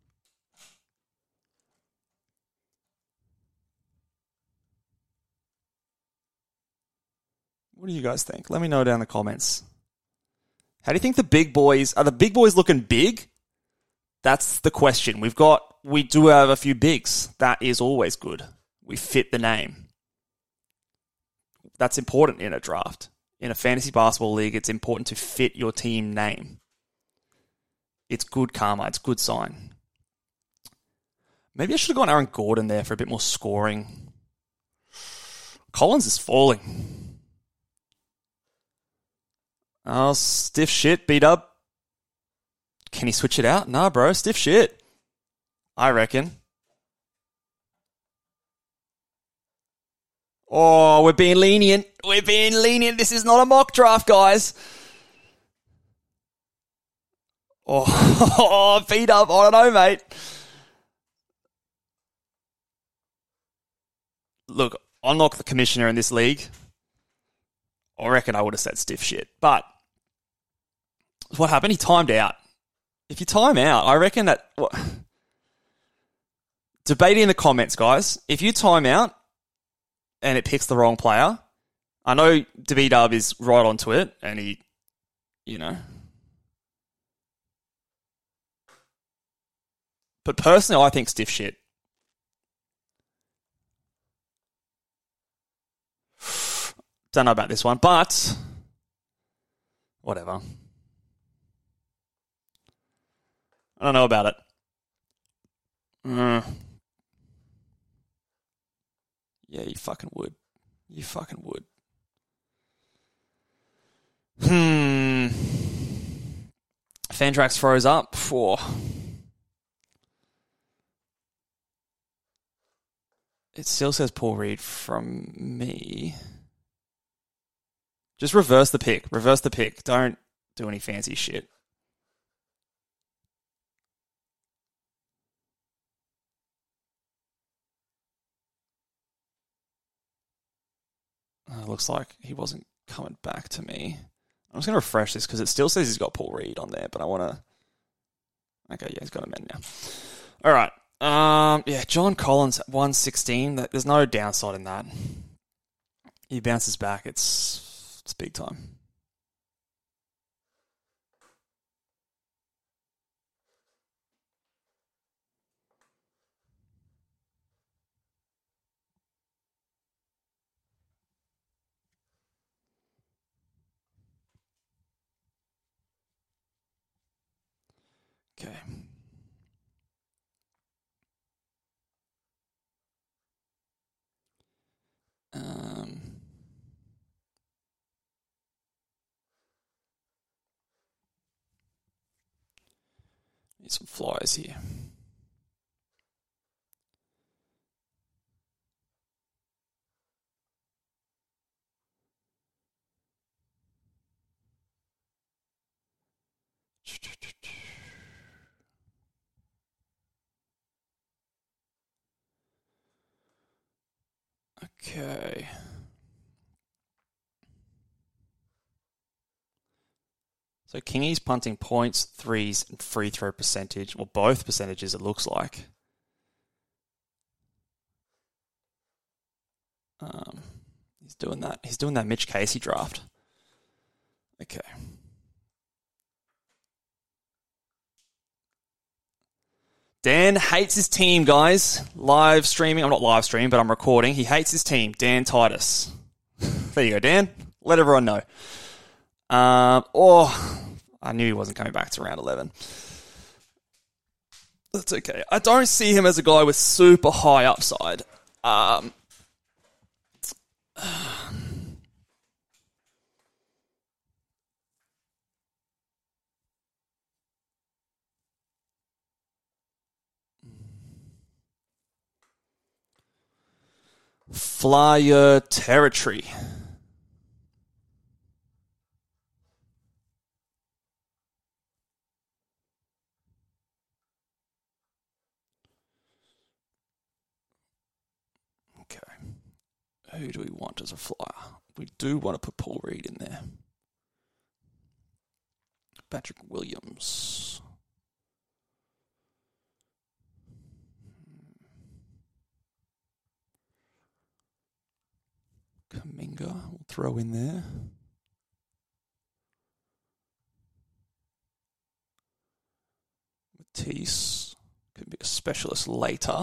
What do you guys think? Let me know down in the comments. How do you think the big boys... Are the big boys looking big? That's the question. We do have a few bigs. That is always good. We fit the name. That's important in a draft. In a fantasy basketball league, it's important to fit your team name. It's good karma. It's good sign. Maybe I should have gone Aaron Gordon there for a bit more scoring. Collins is falling. Oh, stiff shit, beat up. Can he switch it out? Nah, bro, stiff shit. I reckon. Oh, we're being lenient. We're being lenient. This is not a mock draft, guys. Oh, beat up. I don't know, mate. Look, I'm not the commissioner in this league. I reckon I would have said stiff shit. But what happened? He timed out. If you time out, I reckon that... Debate in the comments, guys. If you time out and it picks the wrong player, I know B-Dub is right onto it and he, But personally, I think stiff shit. Don't know about this one, but whatever. I don't know about it. Yeah, you fucking would. You fucking would. Fantrax froze up for... It still says Paul Reed from me. Just reverse the pick. Reverse the pick. Don't do any fancy shit. Looks like he wasn't coming back to me. I'm just going to refresh this because it still says he's got Paul Reed on there, but I want to... Okay, yeah, he's got him in now. All right. Yeah, John Collins at 116. There's no downside in that. He bounces back. It's big time. Okay. Need some flyers here. Okay. So Kingy's punting points, threes, and free throw percentage. Well, both percentages, it looks like. He's doing that. He's doing that Mitch Casey draft. Okay. Dan hates his team, guys. Live streaming. I'm not live streaming, but I'm recording. He hates his team. Dan Titus. There you go, Dan. Let everyone know. I knew he wasn't coming back to round 11. That's okay. I don't see him as a guy with super high upside. Flyer territory. Okay. Who do we want as a flyer? We do want to put Paul Reed in there. Patrick Williams. Kuminga, we'll throw in there. Matisse could be a specialist later.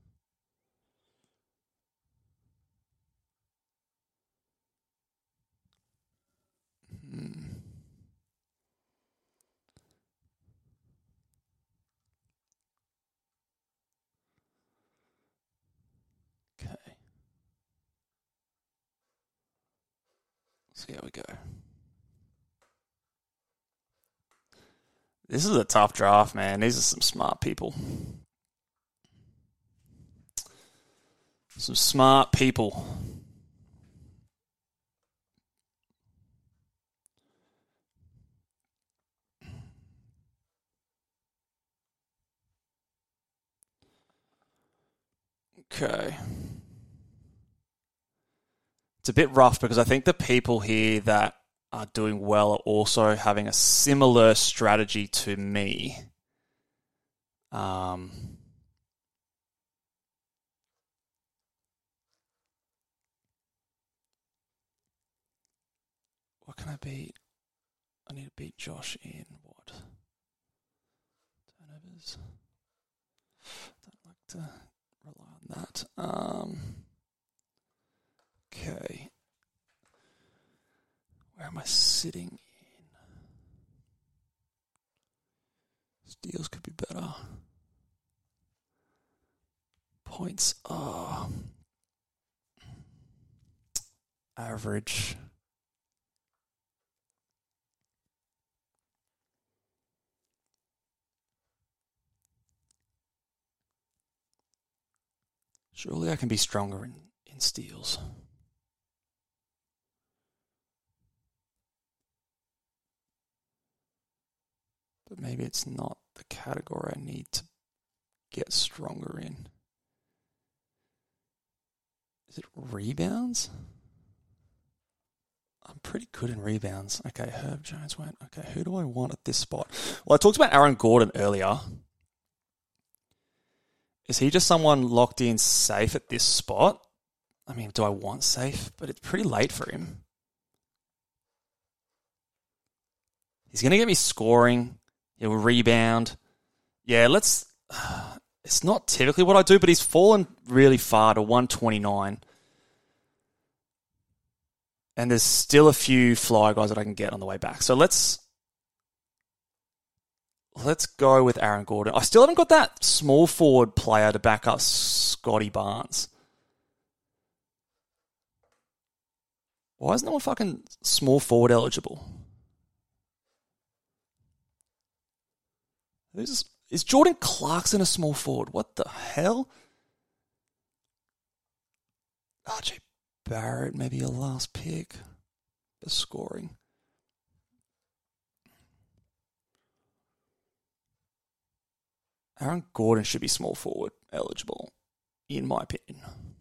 So here we go. This is a tough draft, man. These are some smart people. Some smart people. Okay. It's a bit rough because I think the people here that are doing well are also having a similar strategy to me. What can I beat? I need to beat Josh in what? Turnovers. Don't like to rely on that. Okay. Where am I sitting in? Steals could be better. Points are average. Surely I can be stronger in steals. But maybe it's not the category I need to get stronger in. Is it rebounds? I'm pretty good in rebounds. Okay, Herb Jones went. Okay, who do I want at this spot? Well, I talked about Aaron Gordon earlier. Is he just someone locked in safe at this spot? I mean, do I want safe? But it's pretty late for him. He's going to get me scoring. He'll rebound. Yeah, let's... It's not typically what I do, but he's fallen really far to 129. And there's still a few fly guys that I can get on the way back. So let's go with Aaron Gordon. I still haven't got that small forward player to back up Scotty Barnes. Why is no one fucking small forward eligible? Is Jordan Clarkson a small forward? What the hell? RJ Barrett, maybe a last pick for scoring. Aaron Gordon should be small forward eligible, in my opinion.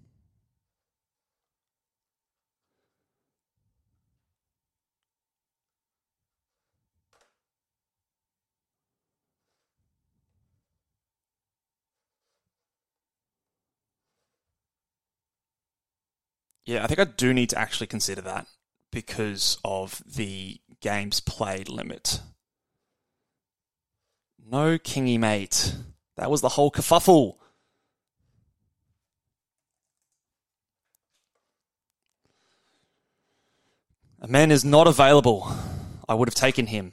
Yeah, I think I do need to actually consider that because of the games played limit. No Kingy, mate. That was the whole kerfuffle. A man is not available. I would have taken him.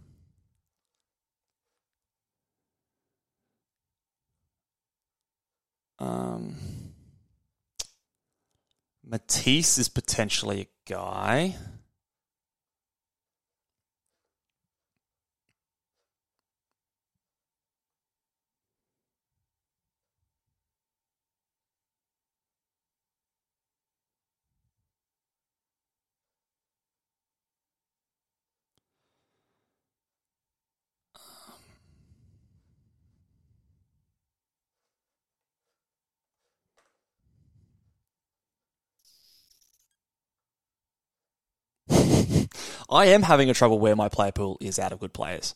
Matisse is potentially a guy. I am having a trouble where my player pool is out of good players.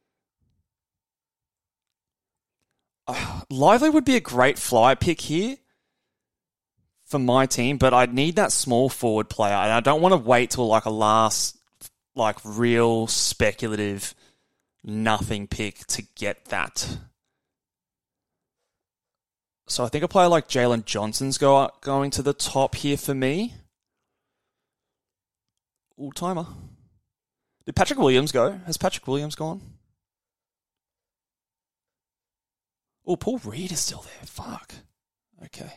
Lively would be a great flyer pick here for my team, but I need that small forward player, and I don't want to wait till like a last, like real speculative nothing pick to get that. So I think a player like Jalen Johnson's going to the top here for me. Ooh, timer. Did Patrick Williams go? Has Patrick Williams gone? Oh, Paul Reed is still there. Fuck. Okay.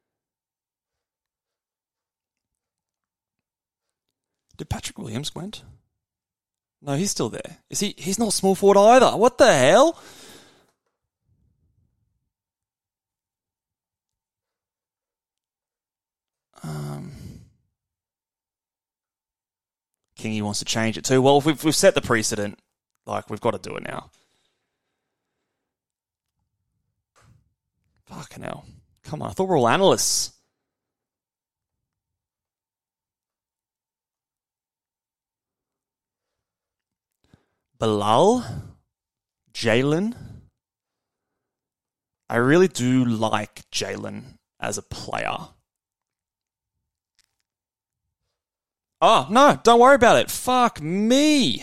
Did Patrick Williams went? No, he's still there. Is he? He's not small forward either. What the hell? Kingy wants to change it too. Well, if we've set the precedent, like, we've got to do it now. Fucking hell. Come on, I thought we were all analysts. Bilal? Jalen? I really do like Jalen as a player. Oh, no, don't worry about it. Fuck me.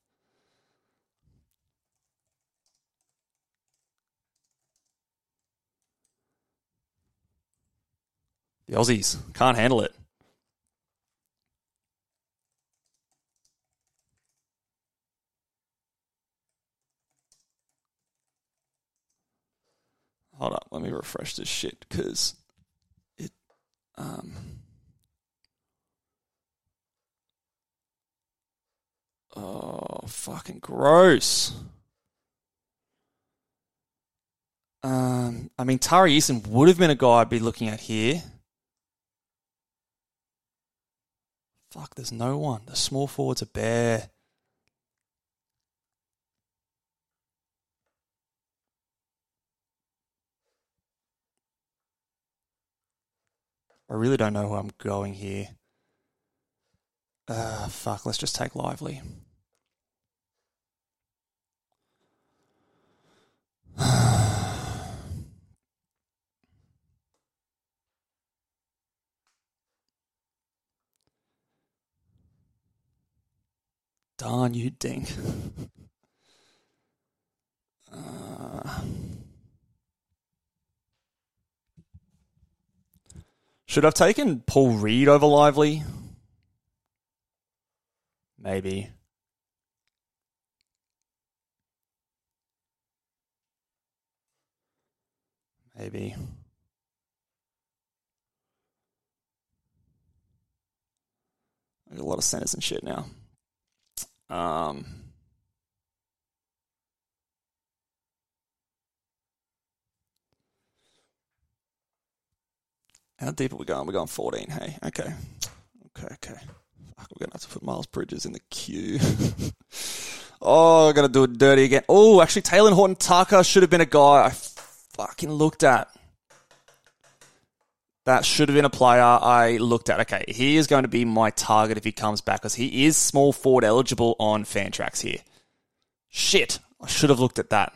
The Aussies can't handle it. Hold up, let me refresh this shit because it oh, fucking gross. I mean, Tari Eason would have been a guy I'd be looking at here. Fuck, there's no one. The small forwards are bare. I really don't know who I'm going here. Fuck, let's just take Lively. Darn you, dink. Should I have taken Paul Reed over Lively? Maybe. Maybe. I got a lot of centers and shit now. How deep are we going? We're going 14, hey? Okay. Fuck, we're going to have to put Miles Bridges in the queue. Oh, I'm going to do it dirty again. Oh, actually, Taylor Horton-Tucker should have been a guy I fucking looked at. That should have been a player I looked at. Okay, he is going to be my target if he comes back because he is small forward eligible on Fantrax here. Shit, I should have looked at that.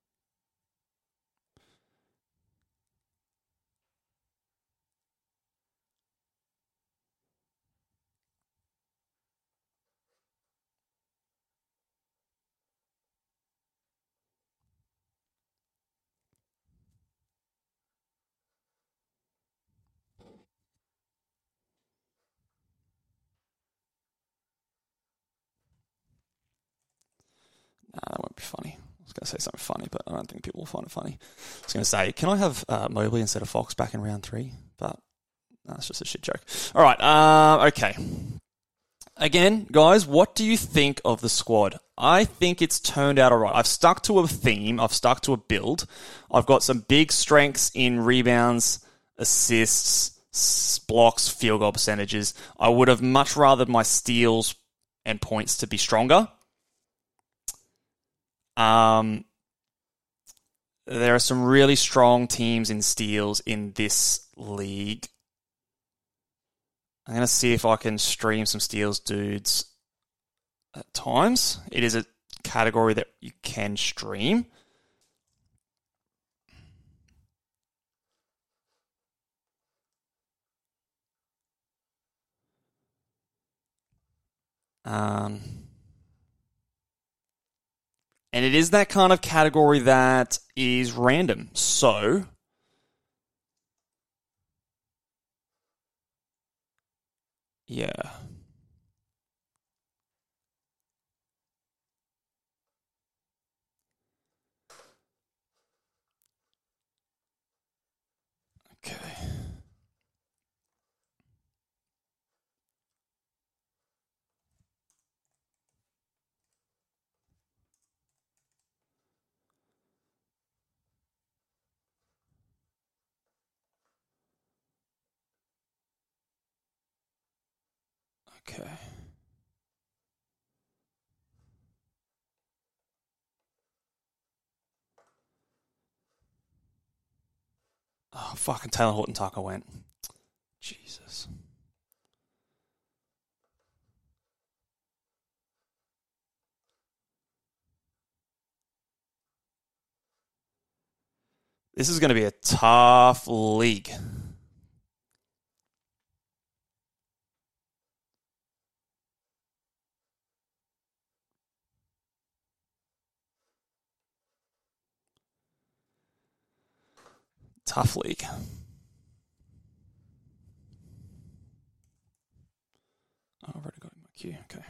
Nah, that won't be funny. I was going to say something funny, but I don't think people will find it funny. I was going to say, can I have Mobley instead of Fox back in round 3? But that's just a shit joke. All right, okay. Again, guys, what do you think of the squad? I think it's turned out all right. I've stuck to a theme. I've stuck to a build. I've got some big strengths in rebounds, assists, blocks, field goal percentages. I would have much rather my steals and points to be stronger. There are some really strong teams in steals in this league. I'm going to see if I can stream some steals dudes at times. It is a category that you can stream. And it is that kind of category that is random. So, yeah. Okay. Okay. Oh, fucking Taylor Horton-Tucker went. Jesus. This is going to be a tough league. Tough league. Oh, I've already got my queue. Okay.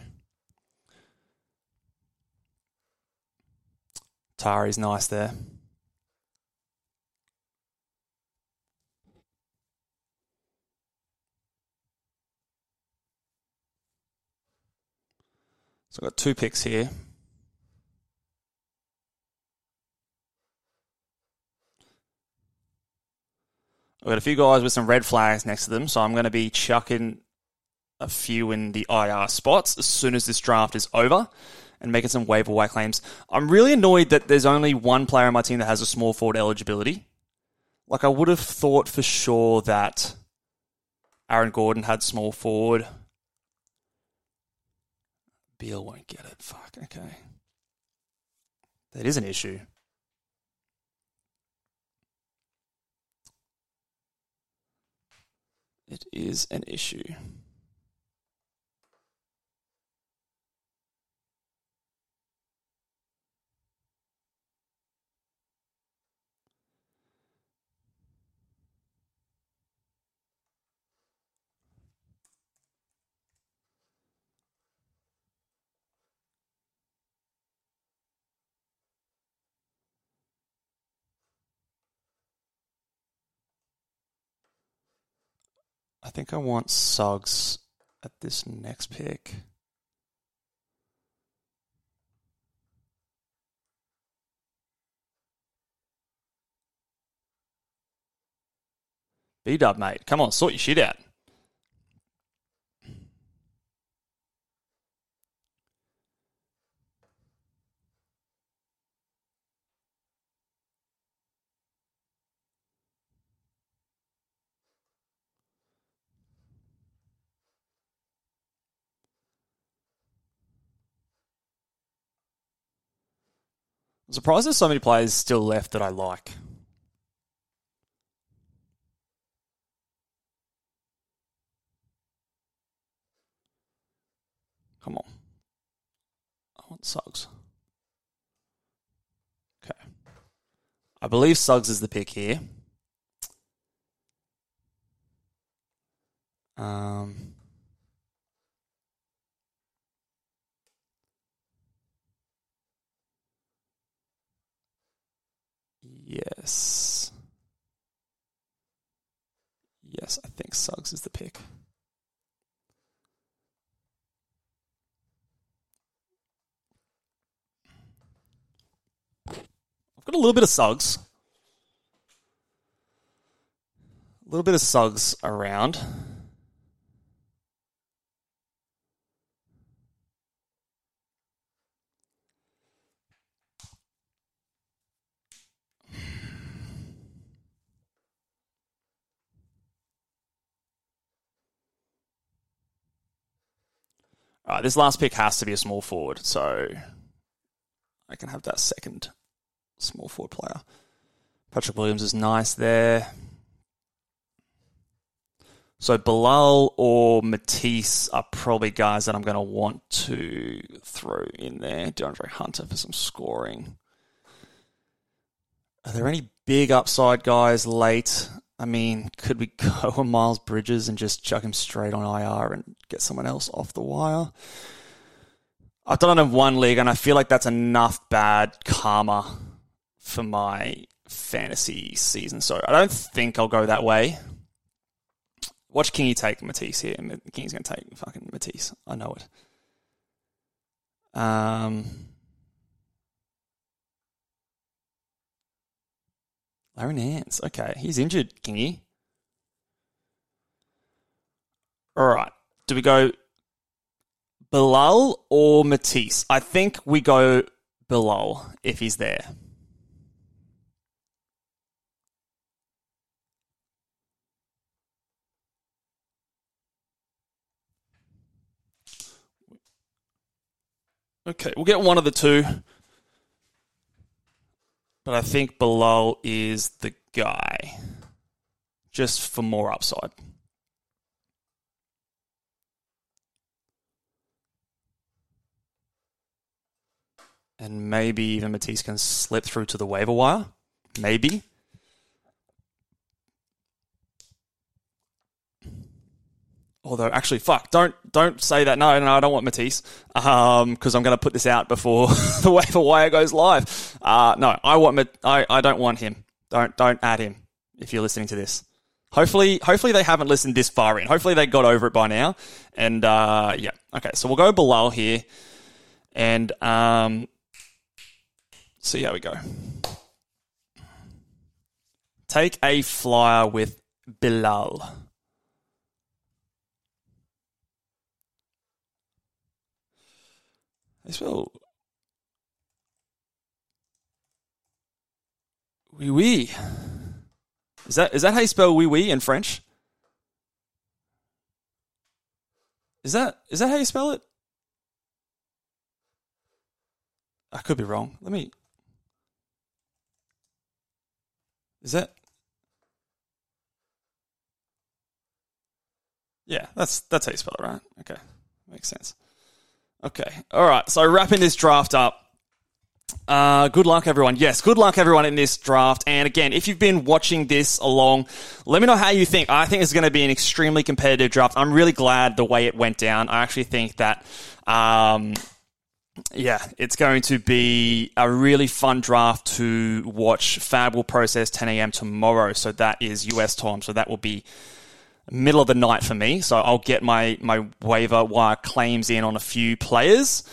Tari's nice there. So I've got 2 picks here. I've got a few guys with some red flags next to them, so I'm going to be chucking a few in the IR spots as soon as this draft is over and making some waiver wire claims. I'm really annoyed that there's only one player on my team that has a small forward eligibility. Like, I would have thought for sure that Aaron Gordon had small forward. Beal won't get it. Fuck, okay. That is an issue. It is an issue. I think I want Suggs at this next pick. B-dub, mate. Come on, sort your shit out. I'm surprised there's so many players still left that I like. Come on. I want Suggs. Okay. I believe Suggs is the pick here. Yes. Yes, I think Suggs is the pick. I've got a little bit of Suggs. A little bit of Suggs around. All right, this last pick has to be a small forward, so I can have that second small forward player. Patrick Williams is nice there. So Bilal or Matisse are probably guys that I'm going to want to throw in there. DeAndre Hunter for some scoring. Are there any big upside guys late? I mean, could we go on Miles Bridges and just chuck him straight on IR and get someone else off the wire? I've done it in one league, and I feel like that's enough bad karma for my fantasy season. So I don't think I'll go that way. Watch Kingy take Matisse here. Kingy's going to take fucking Matisse. I know it. Larry Nance. Okay, he's injured, Kingy. All right. Do we go Bilal or Matisse? I think we go Bilal if he's there. Okay, we'll get one of the two. But I think Bilal is the guy. Just for more upside. And maybe even Matisse can slip through to the waiver wire. Maybe. Although, actually, fuck, don't say that. No, I don't want Matisse, because I'm going to put this out before the waiver wire goes live. No, I don't want him. Don't add him if you're listening to this. Hopefully they haven't listened this far in. Hopefully they got over it by now. And yeah, okay, so we'll go Bilal here, and see how we go. Take a flyer with Bilal. I spell oui oui. Is that how you spell oui oui in French? Is that how you spell it? I could be wrong. Is that? Yeah, that's how you spell it, right? Okay, makes sense. Okay, all right. So wrapping this draft up. Good luck, everyone. Yes, good luck, everyone, in this draft. And again, if you've been watching this along, let me know how you think. I think it's going to be an extremely competitive draft. I'm really glad the way it went down. I actually think that, it's going to be a really fun draft to watch. Fab will process 10 a.m. tomorrow, so that is US time. So that will be middle of the night for me. So I'll get my waiver wire claims in on a few players.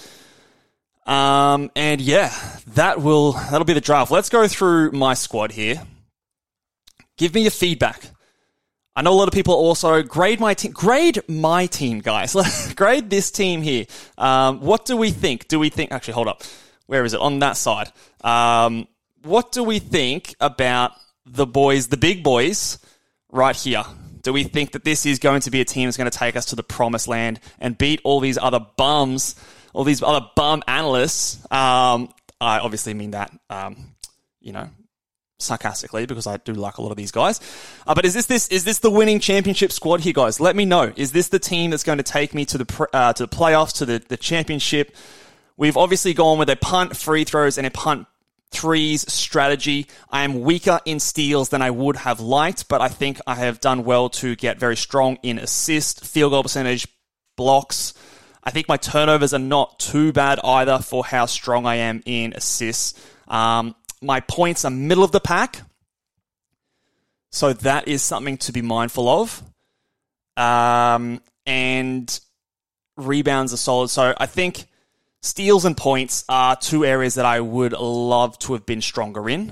And yeah, that'll be the draft. Let's go through my squad here. Give me your feedback. I know a lot of people also grade my team. Grade my team, guys. Grade this team here. What do we think? Actually, hold up. Where is it? On that side. What do we think about the boys, the big boys, right here? Do we think that this is going to be a team that's going to take us to the promised land and beat all these other bums, all these other bum analysts? I obviously mean that, sarcastically, because I do like a lot of these guys. But is this the winning championship squad here, guys? Let me know. Is this the team that's going to take me to the playoffs, to the championship? We've obviously gone with a punt, free throws, and a punt threes strategy. I am weaker in steals than I would have liked, but I think I have done well to get very strong in assist, field goal percentage, blocks. I think my turnovers are not too bad either for how strong I am in assists. My points are middle of the pack, so that is something to be mindful of. And rebounds are solid. So I think steals and points are two areas that I would love to have been stronger in.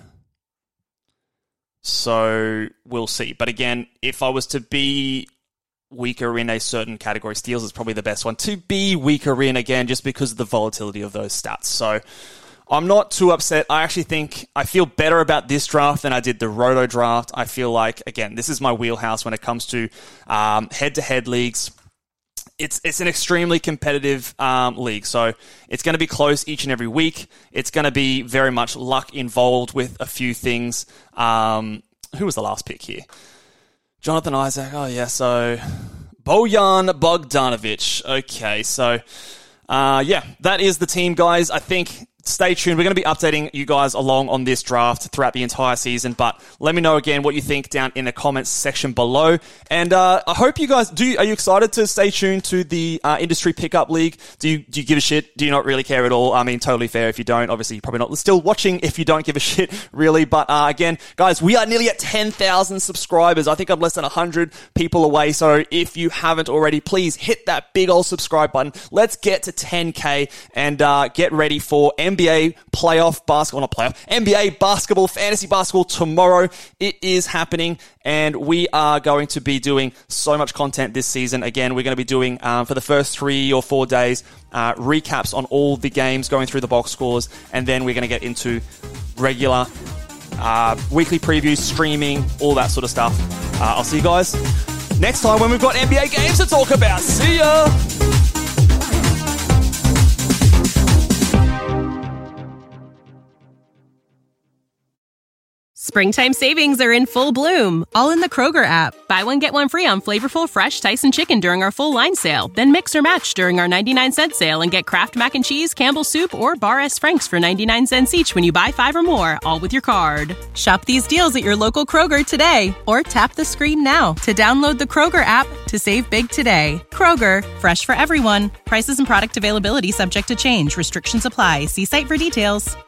So we'll see. But again, if I was to be weaker in a certain category, steals is probably the best one to be weaker in, again, just because of the volatility of those stats. So I'm not too upset. I actually think I feel better about this draft than I did the Roto draft. I feel like, again, this is my wheelhouse when it comes to head-to-head leagues. It's an extremely competitive league, so it's going to be close each and every week. It's going to be very much luck involved with a few things. Who was the last pick here? Jonathan Isaac. Oh, yeah, so Bojan Bogdanovic. Okay, so, that is the team, guys. I think stay tuned. We're going to be updating you guys along on this draft throughout the entire season, but let me know again what you think down in the comments section below. And I hope you guys are you excited to stay tuned to the Industry Pickup League? Do you give a shit? Do you not really care at all? I mean, totally fair if you don't. Obviously, you're probably not still watching if you don't give a shit, really. But again, guys, we are nearly at 10,000 subscribers. I think I'm less than 100 people away. So if you haven't already, please hit that big old subscribe button. Let's get to 10K and get ready for NBA basketball, fantasy basketball tomorrow. It is happening, and we are going to be doing so much content this season. Again, we're going to be doing, for the first 3 or 4 days, recaps on all the games, going through the box scores, and then we're going to get into regular weekly previews, streaming, all that sort of stuff. I'll see you guys next time when we've got NBA games to talk about. See ya!
Springtime savings are in full bloom, all in the Kroger app. Buy one, get one free on flavorful, fresh Tyson chicken during our full line sale. Then mix or match during our 99-cent sale and get Kraft Mac and Cheese, Campbell's Soup, or Bar S. Frank's for 99 cents each when you buy 5 or more, all with your card. Shop these deals at your local Kroger today, or tap the screen now to download the Kroger app to save big today. Kroger, fresh for everyone. Prices and product availability subject to change. Restrictions apply. See site for details.